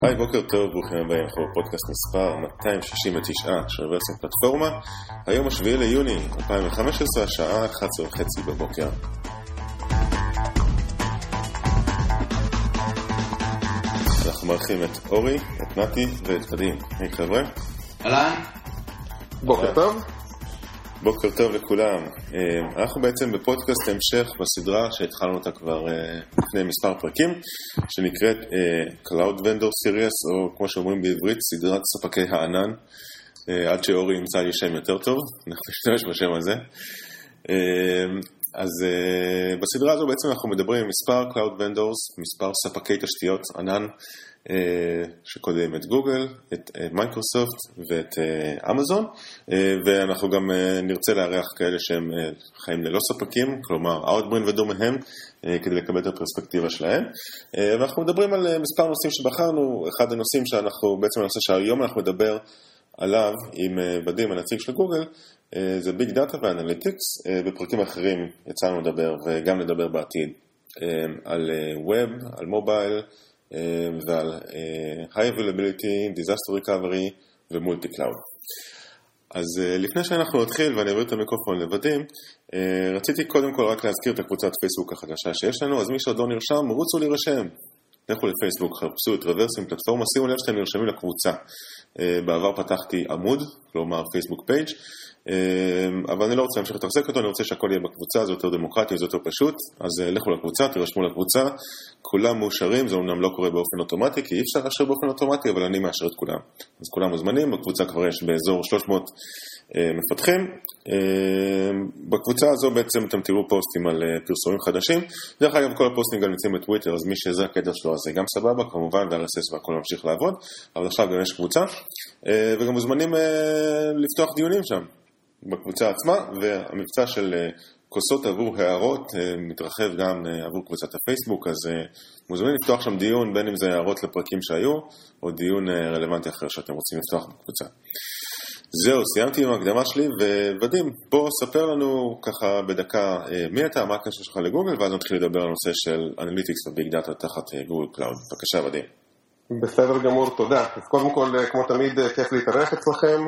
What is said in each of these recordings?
היי, בוקר טוב, ברוכים הבאים, אנחנו בפודקאסט מספר 269 של ורסיית פלטפורמה. היום השביעי ליוני 2015, השעה 11:30 בבוקר. אנחנו מארחים את אורי, את נתי ואת ודים. היי חבר'ה. אהלן. בוקר טוב. בוקר טוב לכולם. אנחנו בעצם בפודקאסט המשך בסדרה שהתחלנו אותה כבר לפני מספר פרקים, שנקראת Cloud Vendor Series, או כמו שאומרים בעברית, סדרת ספקי הענן, עד שאורי ימצא לי שם יותר טוב, אנחנו נשתמש בשם הזה. אז בסדרה הזו בעצם אנחנו מדברים עם מספר Cloud Vendors, מספר ספקי תשתיות ענן, שקודם את גוגל, את מייקרוסופט ואת אמזון, ואנחנו גם נרצה לארח כאלה שהם חיים ללא ספקים, כלומר Outbrain ודומיהם, כדי לקבל את הפרספקטיבה שלהם. ואנחנו מדברים על מספר נושאים שבחרנו. אחד הנושאים שאנחנו, בעצם הנושא שהיום אנחנו נדבר עליו עם ודים, הנציג של גוגל, זה ביג דאטה ואנליטיקס. בפרקים אחרים יצאנו לדבר וגם לדבר בעתיד על ווב, על מובייל, ועל high availability, disaster recovery ומולטי קלאוד. אז לפני שאנחנו נתחיל ואני אעביר את המיקרופון לודים, רציתי קודם כל רק להזכיר את הקבוצת פייסבוק החדשה שיש לנו. אז מי שעוד לא נרשם, רוצו להירשם. לכו לפייסבוק, חפשו את רוורסים פלטפורמה, שימו לב שאתם נרשמים לקבוצה. בעבר פתחתי עמוד, כלומר פייסבוק פייג', אבל אני לא רוצה להמשיך לתחזק אותו, אני רוצה שהכל יהיה בקבוצה, זה יותר דמוקרטי, זה יותר פשוט. אז לכו לקבוצה, תירשמו לקבוצה, כולם מאושרים, זה אומנם לא קורה באופן אוטומטי, כי אי אפשר לאשר באופן אוטומטי, אבל אני מאשר את כולם. אז כולם מוזמנים, בקבוצה כבר יש באזור 300 מפתחים. בקבוצה הזו בעצם אתם תראו פוסטים על פרסומים חדשים. דרך אגב, כל הפוסטים גם נמצאים בטוויטר, אז מי שזה הקטע שלו, אז זה גם סבבה, כמובן, ו-RSS והכל ממשיך לעבוד, אבל עכשיו גם יש קבוצה, וגם מוזמנים לפתוח דיונים שם, בקבוצה עצמה, והמבצע של כוסות עבור הערות מתרחב גם עבור קבוצת הפייסבוק, אז מוזמנים לפתוח שם דיון, בין אם זה הערות לפרקים שהיו, או דיון רלוונטי אחר שאתם רוצים לפתוח בקבוצה. זהו, סיימתי עם ההקדמה שלי, ודים, בוא ספר לנו ככה בדקה מי אתה, מה הקשר שלך לגוגל, ואז נתחיל לדבר על נושא של אנליטיקס וביג דאטה תחת גוגל קלאוד. בבקשה, ודים. בסדר גמור, תודה. אז קודם כל, כמו תמיד, כיף להתארח אצלכם.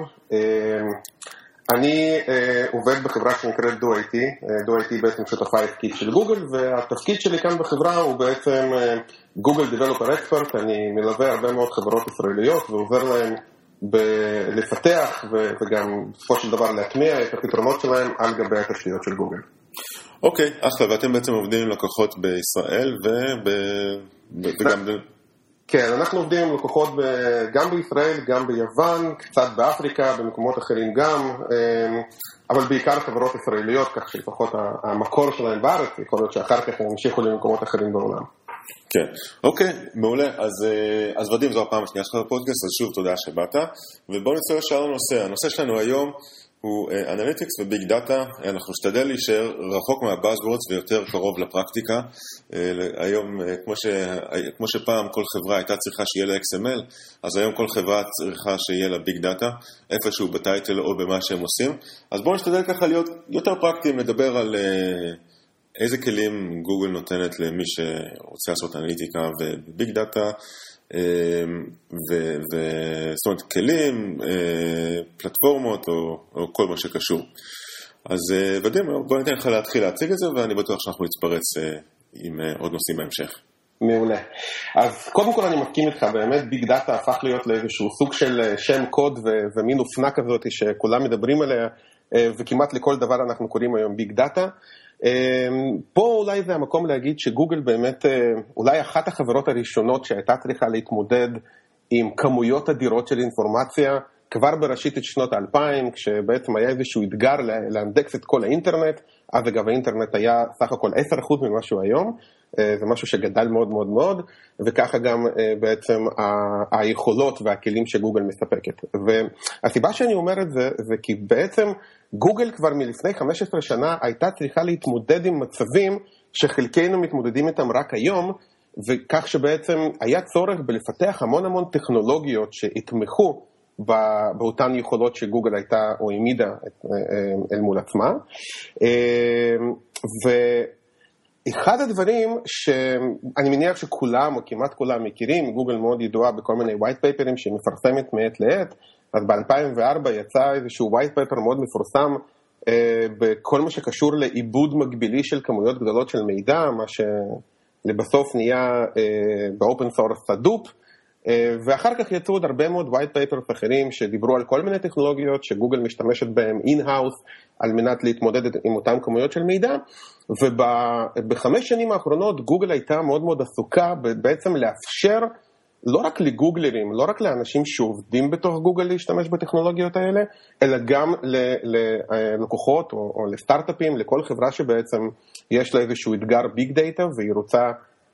אני עובד בחברה שנקראת DoIT. DoIT בעצם שותפה עסקית של גוגל, והתפקיד שלי כאן בחברה הוא בעצם Google Developer Expert. אני מלווה הרבה מאוד חברות ישראליות ועוזר להם לפתח וגם בסופו של דבר להטמיע את הפתרונות שלהם על גבי התשתיות של גוגל. אוקיי, אחלה, ואתם בעצם עובדים עם לקוחות בישראל וגם... כן, אנחנו עובדים עם לקוחות גם בישראל, גם ביוון, קצת באפריקה, במקומות אחרים גם, אבל בעיקר חברות ישראליות, כך שלפחות המקור שלהם בארץ, יכול להיות שאחר כך הם המשיכו למקומות אחרים בעולם. כן, אוקיי, מעולה. אז ודים, זו הפעם השנייה שלך בפודקאסט, אז שוב תודה שבאת, ובואו נצא לשאר הנושא. הנושא שלנו היום הוא אנליטיקס וביג דאטה. אנחנו נשתדל להישאר רחוק מהבאזוורדס ויותר קרוב לפרקטיקה. היום, כמו שפעם כל חברה הייתה צריכה שיהיה לה XML, אז היום כל חברה צריכה שיהיה לה ביג דאטה, איפשהו בטייטל או במה שהם עושים. אז בואו נשתדל ככה להיות יותר פרקטיים, לדבר על איזה כלים גוגל נותנת למי שרוצה לעשות אנליטיקה וביג דאטה, זאת אומרת כלים, פלטפורמות או כל מה שקשור. אז ודים, בוא ניתן לך להתחיל להציג את זה, ואני בטוח שאנחנו נתפרץ עם עוד נושאים בהמשך. מעולה. אז קודם כל אני מסכים איתך, באמת ביג דאטה הפך להיות לאיזשהו סוג של שם קוד ומין אופנה כזאת שכולם מדברים עליה, וכמעט לכל דבר אנחנו קוראים היום ביג דאטה. פה אולי זה המקום להגיד שגוגל באמת אולי אחת החברות הראשונות שהייתה צריכה להתמודד עם כמויות אדירות של אינפורמציה כבר בראשית את שנות ה-2000, כשבעצם היה איזשהו אתגר לאנדקס את כל האינטרנט. אז אגב האינטרנט היה סך הכל 10% ממה שהוא היום, זה משהו שגדל מאוד מאוד מאוד, וככה גם בעצם היכולות והכלים שגוגל מספקת. והסיבה שאני אומר את זה, זה כי בעצם גוגל כבר מלפני 15 שנה הייתה צריכה להתמודד עם מצבים שחלקנו מתמודדים איתם רק היום, וכך שבעצם היה צורך בלפתח המון המון טכנולוגיות שהתמכו באותן יכולות שגוגל הייתה או העמידה אל מול עצמה. אחד הדברים שאני מניח שכולם או כמעט כולם מכירים, גוגל מאוד ידועה בכל מיני white paper'ים שהיא מפרסמת מעת לעת, אז ב-2004 יצא איזשהו white paper מאוד מפורסם בכל מה שקשור לעיבוד מקבילי של כמויות גדולות של מידע, מה שלבסוף נהיה באופן סורס הדופ, ואחר כך יצאו עוד הרבה מאוד white papers אחרים שדיברו על כל מיני טכנולוגיות שגוגל משתמשת בהם in-house על מנת להתמודד עם אותם כמויות של מידע, ובחמש שנים האחרונות גוגל הייתה מאוד מאוד עסוקה בעצם לאפשר לא רק לגוגלרים, לא רק לאנשים שעובדים בתוך גוגל להשתמש בטכנולוגיות האלה, אלא גם ללקוחות או לסטארט-אפים, לכל חברה שבעצם יש לה איזשהו אתגר ביג דאטה והיא רוצה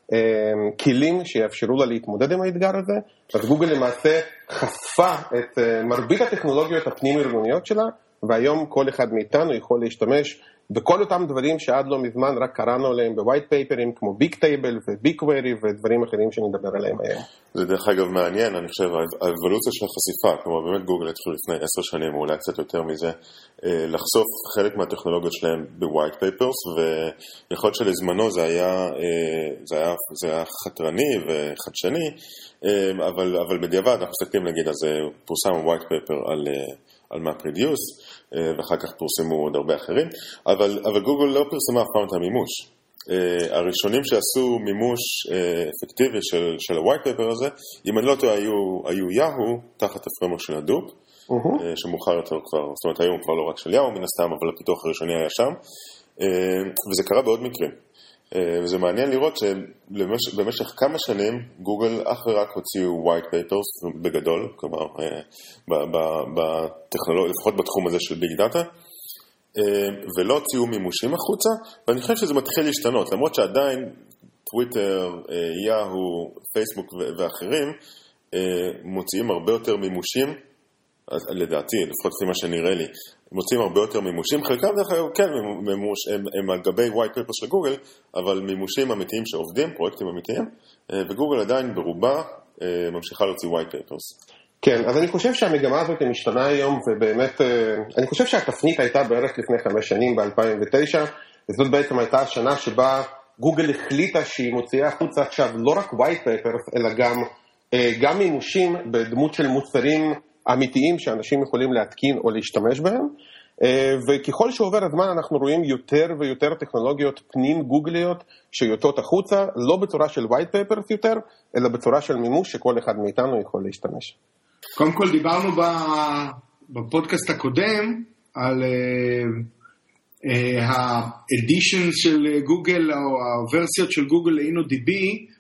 כלים שיאפשרו לה להתמודד עם האתגר הזה. אז גוגל למעשה חשפה את מרבית הטכנולוגיות הפנים-ארגוניות שלה, והיום כל אחד מאיתנו יכול להשתמש בכל אותם דברים שעד לא מזמן רק קראנו עליהם בווייט פייפרים, כמו ביג טייבל וביג קווירי ודברים אחרים שנדבר עליהם היום. זה דרך אגב מעניין, אני חושב, האבולוציה של החשיפה, כלומר באמת גוגל התחילו לפני 10 שנים, או אולי קצת יותר מזה, לחשוף חלק מהטכנולוגיות שלהם בווייט פייפרס, ויכול להיות שלזמנו זה היה חתרני וחדשני, אבל בדיעבד אנחנו מסתכלים נגיד, אז פורסם ווייט פייפר על MapReduce, ואחר כך פורסמו עוד הרבה אחרים, אבל גוגל לא פרסמה אף פעם את המימוש. הראשונים שעשו מימוש אפקטיבי של ה-white paper הזה, אם אני לא טועה, היו יאהו, תחת הפרמורק של הדופ, שמאוחר יותר כבר, זאת אומרת היום כבר לא רק של יאהו מן הסתם, אבל הפיתוח הראשוני היה שם, וזה קרה בעוד מקרים. וזה מעניין לראות שבמשך כמה שנים גוגל אך ורק הוציאו white papers בגדול, כלומר בטכנולוגיה, לפחות בתחום הזה של ביג דאטה, ולא הוציאו מימושים החוצה, ואני חושב שזה מתחיל להשתנות, למרות שעדיין טוויטר, יאהו, פייסבוק ואחרים מוציאים הרבה יותר מימושים, לדעתי, לפחות לפי מה שנראה לי, מוצאים הרבה יותר מימושים, חלקם דרך אגב, כן, הם על גבי white paper של גוגל, אבל מימושים אמיתיים שעובדים, פרויקטים אמיתיים, וגוגל עדיין ברובה ממשיכה להוציא white papers. כן, אז אני חושב שהמגמה הזאת משתנה היום, ובאמת, אני חושב שהתפנית הייתה בערך לפני 5 שנים, ב-2009, וזאת בעצם הייתה השנה שבה גוגל החליטה שהיא מוציאה החוצה עכשיו לא רק white papers, אלא גם מימושים בדמות של מוצרים אמיתיים שאנשים יכולים להתקין או להשתמש בהם, וככל שעובר הזמן אנחנו רואים יותר ויותר טכנולוגיות פנים גוגליות שיוצאות החוצה, לא בצורה של white papers יותר, אלא בצורה של מימוש שכל אחד מאיתנו יכול להשתמש. קודם כל דיברנו בפודקאסט הקודם על האדישן של גוגל או הוורסיות של גוגל ל-InnoDB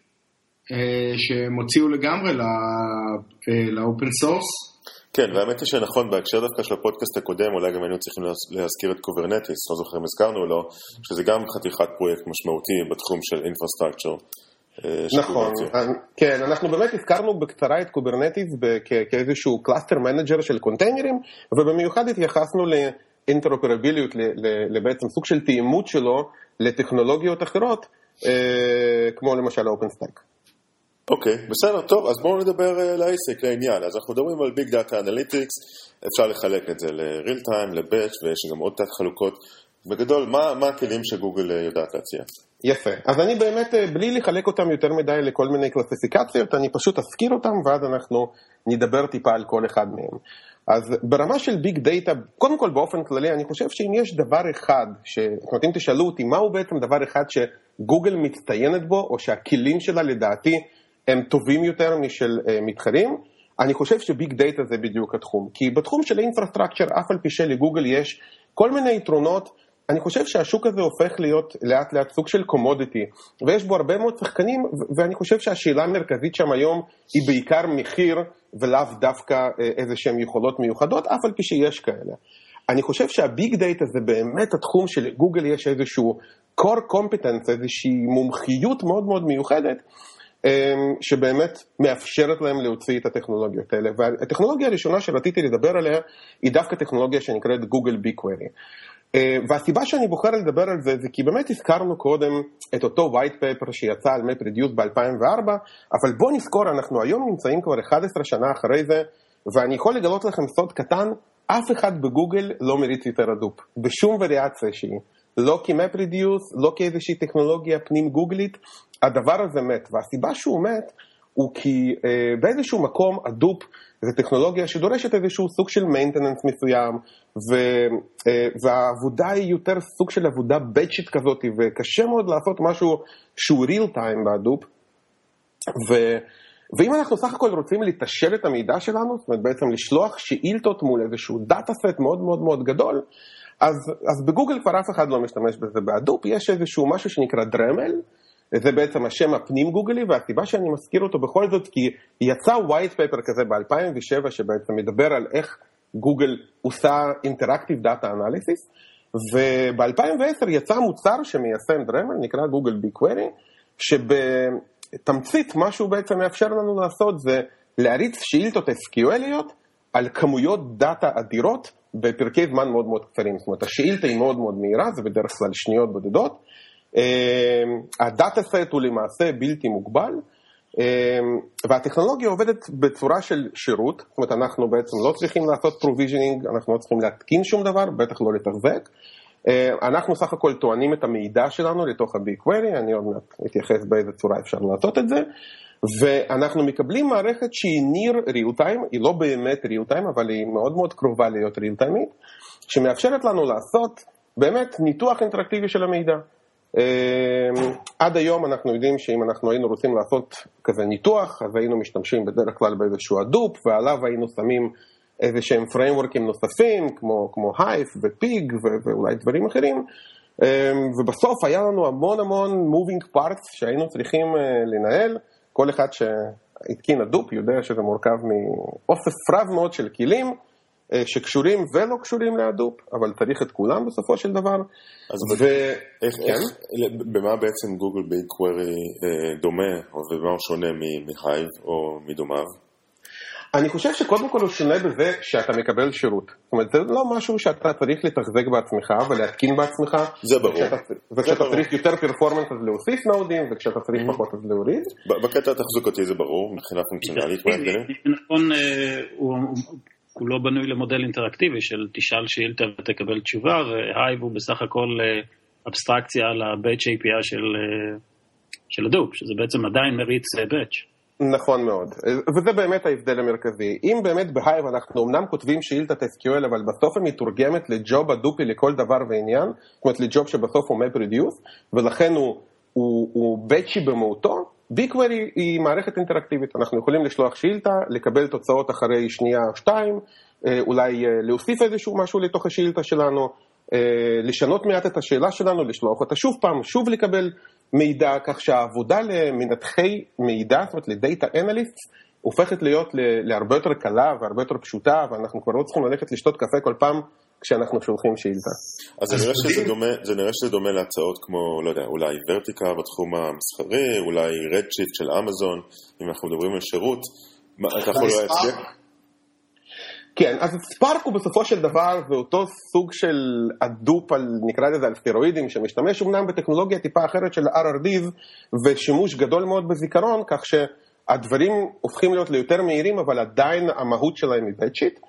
שהם הוציאו לגמרי לאופן סורס. כן, והאמת היא שנכון, בהקשר דווקא של הפודקאסט הקודם, אולי גם היינו צריכים להזכיר את קוברנטיס, לא זוכר אם הזכרנו לו, שזה גם חתיכת פרויקט משמעותי בתחום של אינפרסטרקצ'ר. נכון, כן, אנחנו באמת הזכרנו בקצרה את קוברנטיס כאיזשהו קלאסטר מנג'ר של קונטיינרים, ובמיוחד התייחסנו לאינטרופרביליות, לבעצם סוג של תאימות שלו לטכנולוגיות אחרות, כמו למשל OpenStack. אוקיי, בסדר, טוב, אז בואו נדבר לעסק, לעניין. אז אנחנו מדברים על ביג דאטה אנליטיקס, אפשר לחלק את זה ל-real time, ל-batch, ויש גם עוד תת חלוקות. בגדול, מה הכלים שגוגל יודעת להציע? יפה, אז אני באמת, בלי לחלק אותם יותר מדי לכל מיני קלסיפיקציות, אני פשוט אזכיר אותם, ואז אנחנו נדבר טיפה על כל אחד מהם. אז ברמה של ביג דאטה, קודם כל באופן כללי, אני חושב שאם יש דבר אחד, אם תשאלו אותי, מהו בעצם דבר אחד שגוגל מצטיינת בו, או שהכלים שלה לדעתי הם טובים יותר משל מתחרים, אני חושב שביג דאטה זה בדיוק התחום. כי בתחום של אינפרסטרקצ'ר, אף על פי שלגוגל יש כל מיני יתרונות, אני חושב שהשוק הזה הופך להיות לאט לאט סוג של קומודיטי, ויש בו הרבה מאוד שחקנים, ואני חושב שהשאלה המרכזית שם היום היא בעיקר מחיר, ולאו דווקא איזה שהם יכולות מיוחדות, אף על פי שיש כאלה. אני חושב שהביג דאטה זה באמת התחום שלגוגל יש איזשהו core competence, איזושהי מומחיות מאוד מאוד מיוחדת, שבאמת מאפשרת להם להוציא את הטכנולוגיות האלה. והטכנולוגיה הראשונה שרציתי לדבר עליה היא דווקא טכנולוגיה שנקראת גוגל BigQuery. והסיבה שאני בוחר לדבר על זה כי באמת הזכרנו קודם את אותו white paper שיצא על MapReduce ב-2004, אבל בוא נזכור, אנחנו היום נמצאים כבר 11 שנה אחרי זה, ואני יכול לגלות לכם סוד קטן, אף אחד בגוגל לא מריץ יותר הדופ, בשום וריאציה שהיא. לא כ-MapReduce, לא כאיזושהי טכנולוגיה פנים גוגלית, הדבר הזה מת, והסיבה שהוא מת הוא כי באיזשהו מקום הדופ זה טכנולוגיה שדורשת איזשהו סוג של maintenance מסוים, והעבודה היא יותר סוג של עבודה בצ'ית כזאת, וקשה מאוד לעשות משהו שהוא real time בהדופ, ואם אנחנו סך הכל רוצים לתשאל את המידע שלנו, זאת אומרת בעצם לשלוח שאילתות מול איזשהו דאטה סט מאוד מאוד מאוד גדול, אז בגוגל כבר אף אחד לא משתמש בזה בהדופ, יש איזשהו משהו שנקרא דרמל, זה בעצם השם הפנים גוגלי, והסיבה שאני מזכיר אותו בכל זאת, כי יצא white paper כזה ב-2007, שבעצם מדבר על איך גוגל עושה Interactive Data Analysis, וב-2010 יצא מוצר שמיישם דרמל, נקרא גוגל BigQuery, שבתמצית מה שהוא בעצם מאפשר לנו לעשות, זה להריץ שאילתות SQLיות, על כמויות דאטה אדירות, בפרקי זמן מאוד מאוד קצרים, זאת אומרת, השאילתה היא מאוד מאוד מהירה, זה בדרך כלל שניות בודדות, הדאטה סט הוא למעשה בלתי מוגבל, והטכנולוגיה עובדת בצורה של שירות, זאת אומרת אנחנו בעצם לא צריכים לעשות פרוביז'נינג, אנחנו לא צריכים להתקין שום דבר, בטח לא לתחזק, אנחנו סך הכל טוענים את המידע שלנו לתוך ה-BigQuery, אני עוד מעט אתייחס באיזה צורה אפשר לעשות את זה, ואנחנו מקבלים מערכת שהיא ניר real time, היא לא באמת real time, אבל היא מאוד מאוד קרובה להיות real time, שמאפשרת לנו לעשות באמת ניתוח אינטראקטיבי של המידע. עד היום אנחנו יודעים שאם אנחנו היינו רוצים לעשות כזה ניתוח, אז היינו משתמשים בדרך כלל באיזשהו הדופ, ועליו היינו שמים איזה שהם פריימוורקים נוספים, כמו הייף ופיג ואולי דברים אחרים, ובסוף היה לנו המון המון moving parts שהיינו צריכים לנהל, כל אחד שהתקין הדופ יודע שזה מורכב מאוסף רב מאוד של כלים, שקשורים ולא קשורים להדופ, אבל צריך את כולם בסופו של דבר. אז במה בעצם גוגל BigQuery דומה, או במה הוא שונה מהייב או מדומיו? אני חושב שקודם כל הוא שונה בזה שאתה מקבל שירות. זאת אומרת, זה לא משהו שאתה צריך לתחזק בעצמך ולהתקין בעצמך. זה ברור. וכשאתה צריך יותר פרפורמנס אז להוסיף נודים, וכשאתה צריך פחות אז להוריד. בקטע התחזוקתי זה ברור, מבחינה פונקציונלית. נכון, הוא לא בנוי למודל אינטראקטיבי של תשאל שאילתה ותקבל תשובה, והייב הוא בסך הכל אבסטרקציה על ה-batch API של הדופ, שזה בעצם עדיין מריץ batch. נכון מאוד, וזה באמת ההבדל המרכזי. אם באמת בהייב אנחנו אמנם כותבים שאילתת SQL, אבל בסוף היא מתורגמת לג'וב הדופי לכל דבר ועניין, זאת אומרת לג'וב שבסוף הוא MapReduce, ולכן הוא batchy במהותו, BigQuery היא מערכת אינטראקטיבית, אנחנו יכולים לשלוח שאילתה, לקבל תוצאות אחרי שנייה או שתיים, אולי להוסיף איזשהו משהו לתוך השאילתה שלנו, לשנות מעט את השאלה שלנו, לשלוח אותה שוב פעם, שוב לקבל מידע, כך שהעבודה למנתחי מידע, זאת אומרת לדאטה אנליסט, הופכת להיות להרבה יותר קלה והרבה יותר פשוטה, ואנחנו כבר לא צריכים ללכת לשתות קפה כל פעם כשאנחנו שולחים שאילתה. אז זה נראה שזה דומה להצעות כמו, לא יודע, אולי ורטיקה בתחום המסחרי, אולי רדשיפט של אמזון, אם אנחנו מדברים על שירות, אתה יכול להצליח? כן, אז ספארק הוא בסופו של דבר, זה אותו סוג של הדופ, נקרא לזה על סטרואידים, שמשתמש אומנם בטכנולוגיה טיפה אחרת של RRDs, ושימוש גדול מאוד בזיכרון, כך שהדברים הופכים להיות ליותר מהירים, אבל עדיין המהות שלהם היא בטשית.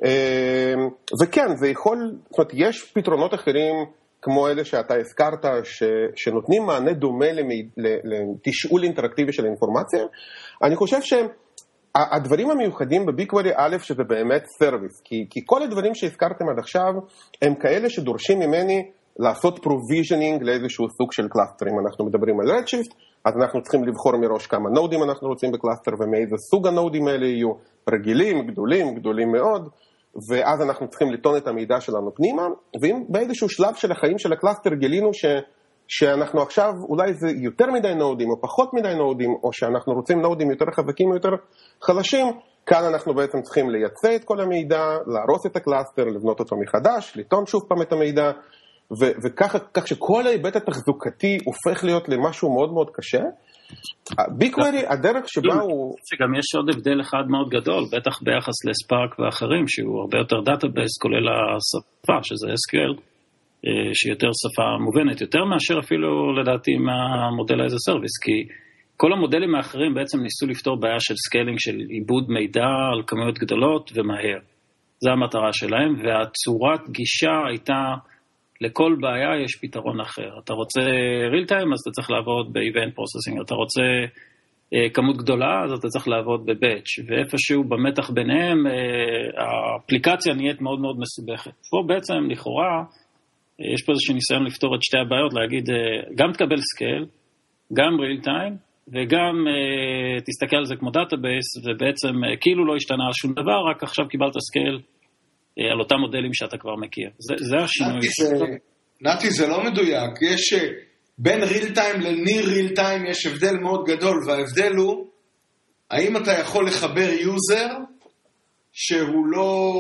וכן, זה יכול, זאת אומרת, יש פתרונות אחרים, כמו אלה שאתה הזכרת, שנותנים מענה דומה לתשאול אינטראקטיבי של האינפורמציה. אני חושב שהדברים המיוחדים בBigQuery א', שזה באמת סרוויס, כי כל הדברים שהזכרתם עד עכשיו, הם כאלה שדורשים ממני לעשות פרוביז'נינג לאיזשהו סוג של קלאסטרים. אנחנו מדברים על רדשיפט, אז אנחנו צריכים לבחור מראש כמה נודים אנחנו רוצים בקלאסטר, ומאיזה סוג הנודים האלה יהיו, רגילים, גדולים מאוד, ואז אנחנו צריכים לטעון את המידע שלנו פנימה, ואם באיזשהו שלב של החיים של הקלאסטר גילינו שאנחנו עכשיו, אולי זה יותר מדי נודים או פחות מדי נודים, או שאנחנו רוצים נודים יותר חזקים או יותר חלשים, כאן אנחנו בעצם צריכים לייצא את כל המידע, להרוס את הקלאסטר, לבנות אותו מחדש, לטעון שוב פעם את המידע, וכך שכל ההיבט התחזוקתי הופך להיות למשהו מאוד מאוד קשה. BigQuery, הדרך שבה הוא... שגם יש עוד הבדל אחד מאוד גדול, בטח ביחס לספארק ואחרים, שהוא הרבה יותר דאטאבייס, כולל השפה, שזה SQL, שהיא יותר שפה מובנת, יותר מאשר אפילו לדעתי מהמודל איזה סרוויס, כי כל המודלים האחרים בעצם ניסו לפתור בעיה של סקיילינג, של עיבוד מידע על כמויות גדולות ומהר. זו המטרה שלהם, והצורת גישה הייתה לכל בעיה יש פתרון אחר. אתה רוצה real time, אז אתה צריך לעבוד ב-event processing. אתה רוצה כמות גדולה, אז אתה צריך לעבוד ב-batch. ואיפשהו במתח ביניהם, האפליקציה נהיית מאוד מאוד מסובכת. פה בעצם, לכאורה, יש פה איזשהו ניסיון לפתור את שתי הבעיות, להגיד, גם תקבל scale, גם real time, וגם תסתכל על זה כמו דאטאבייס, ובעצם כאילו לא השתנה שום דבר, רק עכשיו קיבלת scale, על אותם מודלים שאתה כבר מכיר. זה השינוי. נתי, זה לא מדויק. יש בין real time ל-near real time יש הבדל מאוד גדול, וההבדל הוא, האם אתה יכול לחבר יוזר, שהוא לא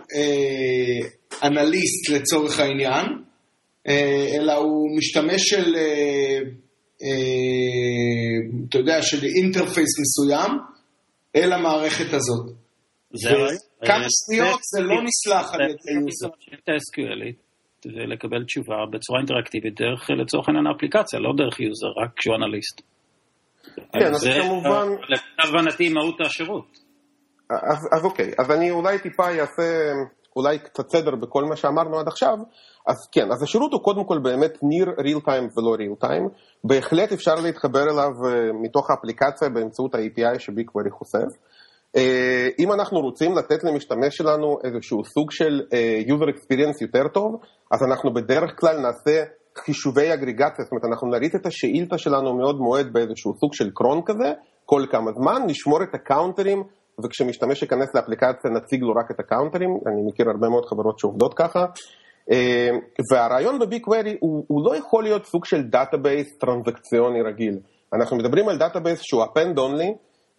אנליסט לצורך העניין, אלא הוא משתמש של, אתה יודע, של אינטרפייס מסוים, אל המערכת הזאת. כמה שניות זה לא נסלח על ידי יוזר. את ה-SQLית ולקבל תשובה בצורה אינטראקטיבית דרך לצורך העניין האפליקציה, לא דרך יוזר, רק כשהוא אנליסט. כן, אז כמובן... להבנתי מהות השירות. אז אוקיי, אז אני אולי טיפה אעשה אולי קצת סדר בכל מה שאמרנו עד עכשיו. אז כן, אז השירות הוא קודם כל באמת near real time ולא real time. בהחלט אפשר להתחבר אליו מתוך האפליקציה באמצעות ה-API שביגקווירי חושף. אם אנחנו רוצים לתת למשתמש שלנו איזשהו סוג של user experience יותר טוב, אז אנחנו בדרך כלל נעשה חישובי אגריגציה, זאת אומרת אנחנו נריץ את השאילתה שלנו מאוד מועד באיזשהו סוג של קרון כזה, כל כמה זמן, נשמור את הקאונטרים, וכשמשתמש ייכנס לאפליקציה נציג לו רק את הקאונטרים, אני מכיר הרבה מאוד חברות שעובדות ככה, והרעיון בביגקווירי הוא לא יכול להיות סוג של דאטאבייס טרנזקציוני רגיל, אנחנו מדברים על דאטאבייס שהוא append only,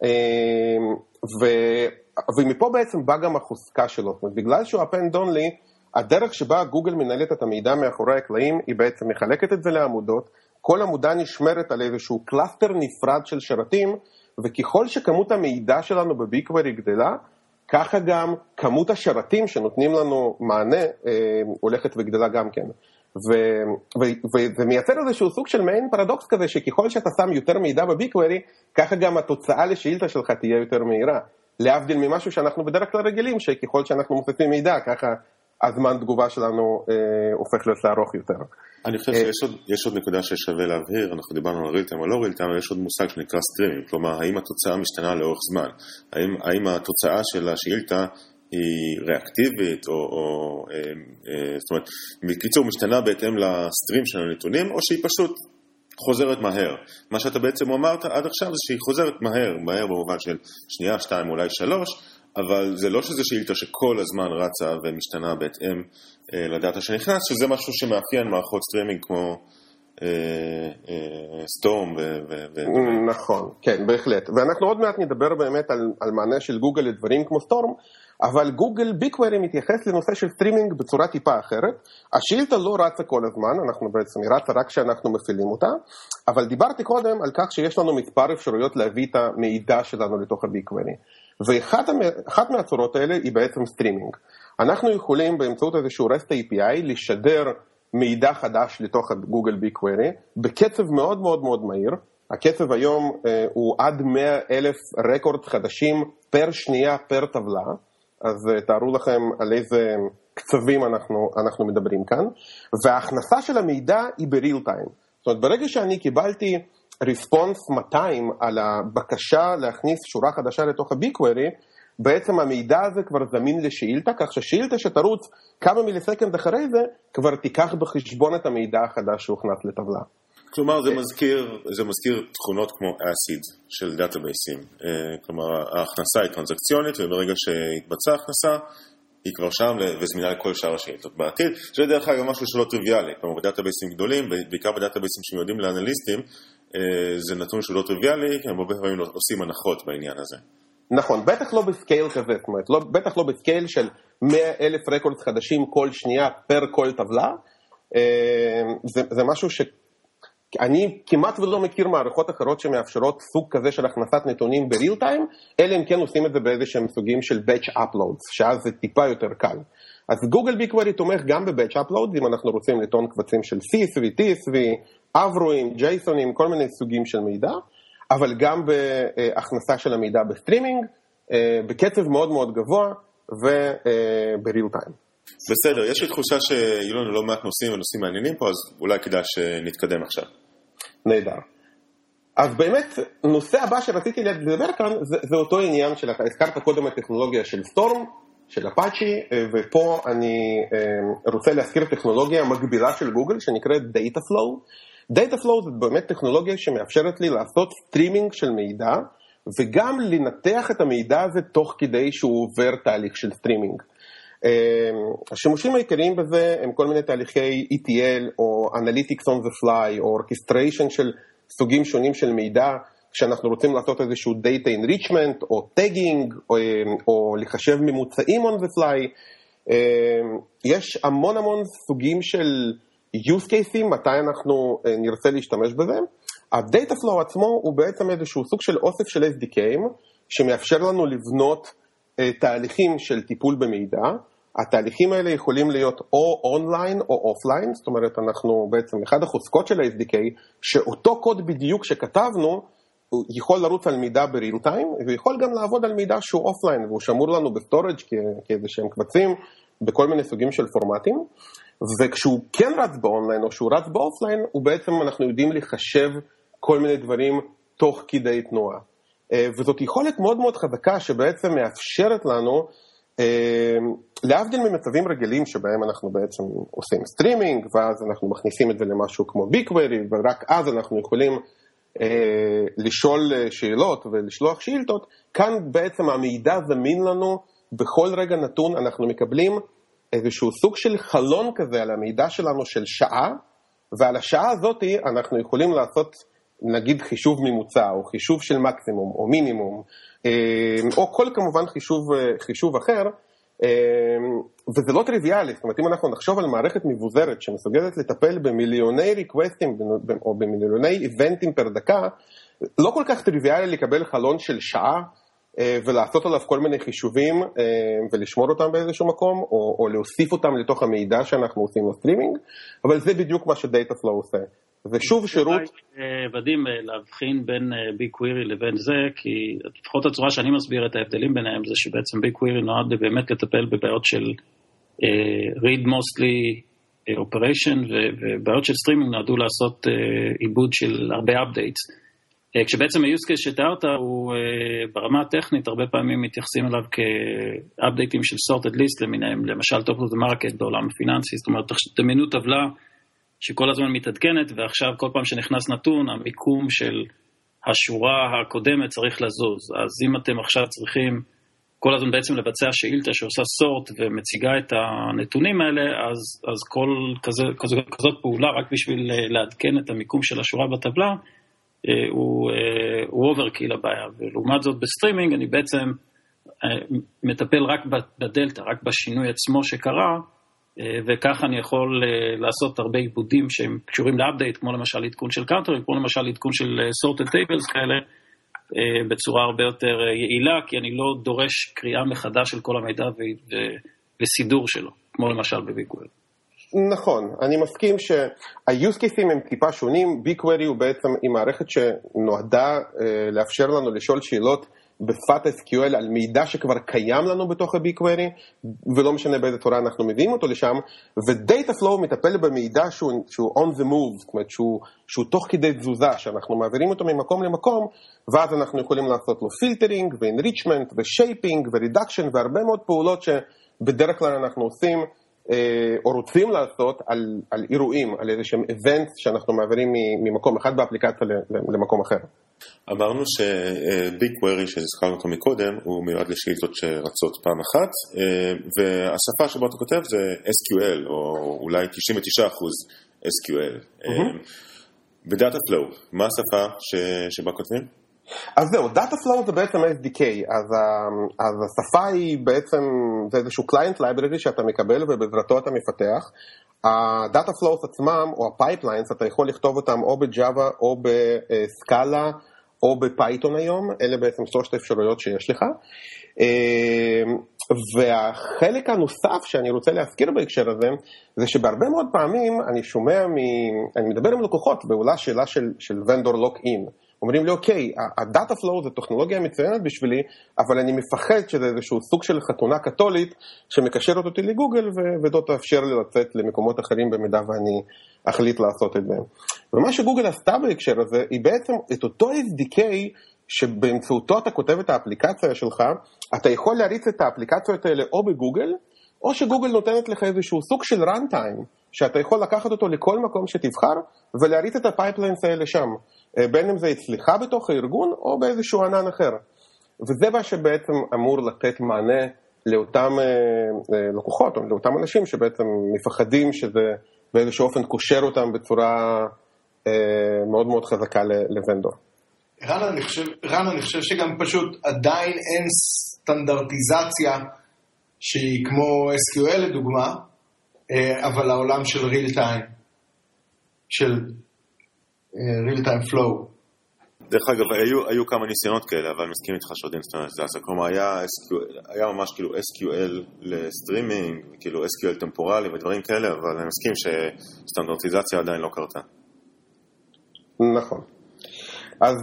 ומפה בעצם בא גם החוזקה שלו, בגלל שהוא append only, הדרך שבה גוגל מנהלת את המידע מאחורי הקלעים, היא בעצם מחלקת את זה לעמודות, כל עמודה נשמרת על איזשהו קלאסטר נפרד של שרתים, וככל שכמות המידע שלנו בביגקווירי גדלה, ככה גם כמות השרתים שנותנים לנו מענה הולכת וגדלה גם כן. וזה מייצר איזשהו סוג של מעין פרדוקס כזה, שככל שאתה שם יותר מידע בביגקווירי, ככה גם התוצאה לשאילתה שלך תהיה יותר מהירה. להבדיל ממשהו שאנחנו בדרך כלל רגילים, שככל שאנחנו מוסיפים מידע, ככה הזמן תגובה שלנו הופך להיות לארוך יותר. אני חושב שיש עוד נקודה ששווה להבהיר, אנחנו דיברנו על real time או לא real time, אבל יש עוד מושג שנקרא סטרימינג, כלומר, האם התוצאה משתנה לאורך זמן? האם התוצאה של השאילתה היא ריאקטיבית, זאת אומרת, בקיצור משתנה בהתאם לסטרים של הנתונים, או שהיא פשוט חוזרת מהר. מה שאתה בעצם אמרת עד עכשיו זה שהיא חוזרת מהר במובן של שנייה, 2, אולי 3, אבל זה לא שזה שאילתה שכל הזמן רצה ומשתנה בהתאם לדאטה שנכנס, שזה משהו שמאפיין מערכות סטרימינג כמו סטורם נכון, כן, בהחלט. ואנחנו עוד מעט נדבר באמת על מענה של גוגל לדברים כמו סטורם, אבל גוגל ביגקווירי מתייחס לנושא של סטרימינג בצורה טיפה אחרת. השאילתה לא רצה כל הזמן, אנחנו בעצם רצה רק כשאנחנו מפעילים אותה, אבל דיברתי קודם על כך שיש לנו מספר אפשרויות להביא את המידע שלנו לתוך הביגקווירי. ואחת מהצורות האלה היא בעצם סטרימינג. אנחנו יכולים באמצעות איזשהו REST API לשדר מידע חדש לתוך גוגל ביגקווירי בקצב מאוד מאוד מאוד מהיר. הקצב היום הוא עד 100,000 רקורד חדשים פר שנייה פר טבלה, אז תארו לכם על איזה קצבים אנחנו מדברים כאן, וההכנסה של המידע היא בריל טיים. זאת אומרת, ברגע שאני קיבלתי ריספונס 200 על הבקשה להכניס שורה חדשה לתוך הביגקווירי, בעצם המידע הזה כבר זמין לשאילתה, כך ששאילתה שתרוץ כמה מיליסקנד אחרי זה, כבר תיקח בחשבון את המידע החדש שהוכנס לטבלה. כלומר, זה מזכיר תכונות כמו ACID של דאטאבייסים. כלומר, ההכנסה היא טרנזקציונית, וברגע שהתבצעה ההכנסה, היא כבר שם וזמינה לכל שאר השאילתות בעתיד. זה דרך אגב משהו שלא טריוויאלי. כלומר, בדאטאבייסים גדולים, בעיקר בדאטאבייסים שמיועדים לאנליסטים, זה נתון שהוא לא טריוויאלי, כי הם הרבה פעמים עושים הנחות בעניין הזה. נכון, בטח לא בסקייל כזה, זאת אומרת, בטח לא בסקייל של 100,000 רקורדס חדשים כל שנייה פר כל טבלה. זה משהו שאני כמעט ולא מכיר מערכות אחרות שמאפשרות סוג כזה של הכנסת נתונים בריל טיים, אלא אם כן עושים את זה באיזה שהם סוגים של batch uploads, שאז זה טיפה יותר קל. אז גוגל ביגקווירי תומך גם ב-batch uploads, אם אנחנו רוצים לטעון קבצים של CSV, TSV, אברואים, ג'ייסונים, כל מיני סוגים של מידע, אבל גם בהכנסה של המידע בסטרימינג, בקצב מאוד מאוד גבוה ובריל טיים. בסדר, יש לי תחושה שיהיו לנו לא מעט נושאים ונושאים מעניינים פה, אז אולי כדאי שנתקדם עכשיו. נהדר. אז באמת, נושא הבא שרציתי לדבר כאן, זה אותו עניין של, הזכרת קודם הטכנולוגיה של סטורם, של אפאצ'י, ופה אני רוצה להזכיר טכנולוגיה מקבילה של גוגל, שנקראת Dataflow. Dataflow זה באמת טכנולוגיה שמאפשרת לי לעשות סטרימינג של מידע, וגם לנתח את המידע הזה תוך כדי שהוא עובר תהליך של סטרימינג. השימושים העיקריים בזה הם כל מיני תהליכי ETL או Analytics on the Fly או Orchestration של סוגים שונים של מידע, כשאנחנו רוצים לעשות איזשהו Data Enrichment או Tagging או לחשב ממוצעים on the Fly. יש המון סוגים של use cases מתי אנחנו נרצה להשתמש בזה. ה-Dataflow עצמו הוא בעצם איזשהו סוג של אוסף של SDK'ים שמאפשר לנו לבנות תהליכים של טיפול במידע. התהליכים האלה יכולים להיות או אונליין או אופליין, זאת אומרת אנחנו בעצם אחד החוזקות של ה-SDK, שאותו קוד בדיוק שכתבנו, הוא יכול לרוץ על מידע בריל טיים, ויכול גם לעבוד על מידע שהוא אופליין, והוא שמור לנו בסטורג' כאיזה שהם קבצים, בכל מיני סוגים של פורמטים, וכשהוא כן רץ באונליין או שהוא רץ באופליין, הוא בעצם אנחנו יודעים לחשב כל מיני דברים תוך כדי תנועה. וזאת יכולת מאוד מאוד חזקה שבעצם מאפשרת לנו, להבדיל ממצבים רגילים שבהם אנחנו בעצם עושים סטרימינג, ואז אנחנו מכניסים את זה למשהו כמו BigQuery, ורק אז אנחנו יכולים לשאול שאלות ולשלוח שאילתות. כאן בעצם המידע זמין לנו בכל רגע נתון, אנחנו מקבלים איזשהו סוג של חלון כזה על המידע שלנו של שעה, ועל השעה הזאת אנחנו יכולים לעשות נגיד חישוב ממוצע, או חישוב של מקסימום, או מינימום, או כל כמובן חישוב אחר, וזה לא טריוויאלי. זאת אומרת, אם אנחנו נחשוב על מערכת מבוזרת שמסוגלת לטפל במיליוני ריקווסטים, או במיליוני איבנטים פר דקה, לא כל כך טריוויאלי לקבל חלון של שעה, ולעשות עליו כל מיני חישובים, ולשמור אותם באיזשהו מקום, או להוסיף אותם לתוך המידע שאנחנו עושים לסטרימינג, אבל זה בדיוק מה ש-Dataflow עושה. ושוב שירות... מדהים להבחין בין BigQuery לבין זה, כי לפחות הצורה שאני מסביר את ההבדלים ביניהם, זה שבעצם BigQuery נועד באמת לטפל בבעיות של read mostly operation, ובעיות של סטרימינג נועדו לעשות עיבוד של הרבה updates. כשבעצם ה-use case שתיארת הוא ברמה הטכנית, הרבה פעמים מתייחסים אליו כאפדייטים של sorted list למיניהם, למשל top of the market בעולם הפיננסי, זאת אומרת, תמינו טבלה שכל הזמן מתעדכנת, ועכשיו כל פעם שנכנס נתון, המיקום של השורה הקודמת צריך לזוז. אז אם אתם עכשיו צריכים כל הזמן בעצם לבצע שאילתה שעושה sort ומציגה את הנתונים האלה, אז כל כזאת פעולה רק בשביל לעדכן את המיקום של השורה בטבלה, הוא אוברקיל הבעיה. ולעומת זאת בסטרימינג אני בעצם מטפל רק בדלטה, רק בשינוי עצמו שקרה, וכך אני יכול לעשות הרבה עיבודים שהם קשורים לאפדייט, כמו למשל עדכון של קאונטרים, כמו למשל עדכון של sorted tables כאלה, בצורה הרבה יותר יעילה, כי אני לא דורש קריאה מחדש של כל המידע וסידור שלו, כמו למשל ב-BigQuery. נכון, אני מסכים שה-use cases הם טיפה שונים. BigQuery הוא בעצם עם מערכת שנועדה לאפשר לנו לשאול שאלות בשפת SQL על מידע שכבר קיים לנו בתוך ה-BigQuery, ולא משנה באיזה תורה אנחנו מביאים אותו לשם, ו-Dataflow מטפל במידע שהוא on the move, זאת אומרת שהוא תוך כדי תזוזה, שאנחנו מעבירים אותו ממקום למקום, ואז אנחנו יכולים לעשות לו פילטרינג ו-enrichment ו-shaping ו-reduction והרבה מאוד פעולות שבדרך כלל אנחנו עושים או רוצים לעשות על אירועים, על איזה שהם events שאנחנו מעבירים ממקום אחד באפליקציה למקום אחר. אמרנו ש-BigQuery שהזכרנו אותו מקודם הוא מיועד לשאילתות שרצות פעם אחת, והשפה שבה אתה כותב זה SQL, או אולי 99% SQL. ב-Dataflow, מה השפה שבה כותבים? אז זהו, Dataflow זה בעצם SDK, אז השפה היא בעצם, זה איזשהו client library שאתה מקבל ובעזרתו אתה מפתח. ה-Dataflows עצמם, או ה-pipelines, אתה יכול לכתוב אותם או ב-Java, או בסקאלה, או בפייתון היום, אלה בעצם שלושת האפשרויות שיש לך. והחלק הנוסף שאני רוצה להזכיר בהקשר הזה, זה שבהרבה מאוד פעמים אני שומע, אני מדבר עם לקוחות, ועולה שאלה של vendor lock-in, אומרים לי, אוקיי, הדאטה פלואו זה טכנולוגיה מצוינת בשבילי, אבל אני מפחד שזה איזשהו סוג של חתונה קתולית שמקשרת אותי לגוגל, וזאת תאפשר לי לצאת למקומות אחרים במידה ואני אחליט לעשות את זה. ומה שגוגל עשתה בהקשר הזה, היא בעצם את אותו SDK שבאמצעותו אתה כותב את האפליקציה שלך, אתה יכול להריץ את האפליקציות האלה או בגוגל, או שגוגל נותנת לך איזשהו סוג של runtime, שאתה יכול לקחת אותו לכל מקום שתבחר, ולהריץ את הפייפליינס האלה שם, בין אם זה אצלך בתוך הארגון, או באיזשהו ענן אחר. וזה מה שבעצם אמור לתת מענה לאותם לקוחות, או לאותם אנשים שבעצם מפחדים שזה באיזשהו אופן קושר אותם בצורה מאוד מאוד חזקה לוונדור. רן, אני חושב שגם פשוט עדיין אין סטנדרטיזציה שהיא כמו SQL לדוגמה, אבל העולם של real time, של real time flow. דרך אגב, היו כמה ניסיונות כאלה, אבל מסכים איתך שעוד אין סטנדרטיזציה. כלומר, היה ממש כאילו SQL לסטרימינג, כאילו SQL טמפורלי ודברים כאלה, אבל אני מסכים שסטנדרטיזציה עדיין לא קרתה. נכון. אז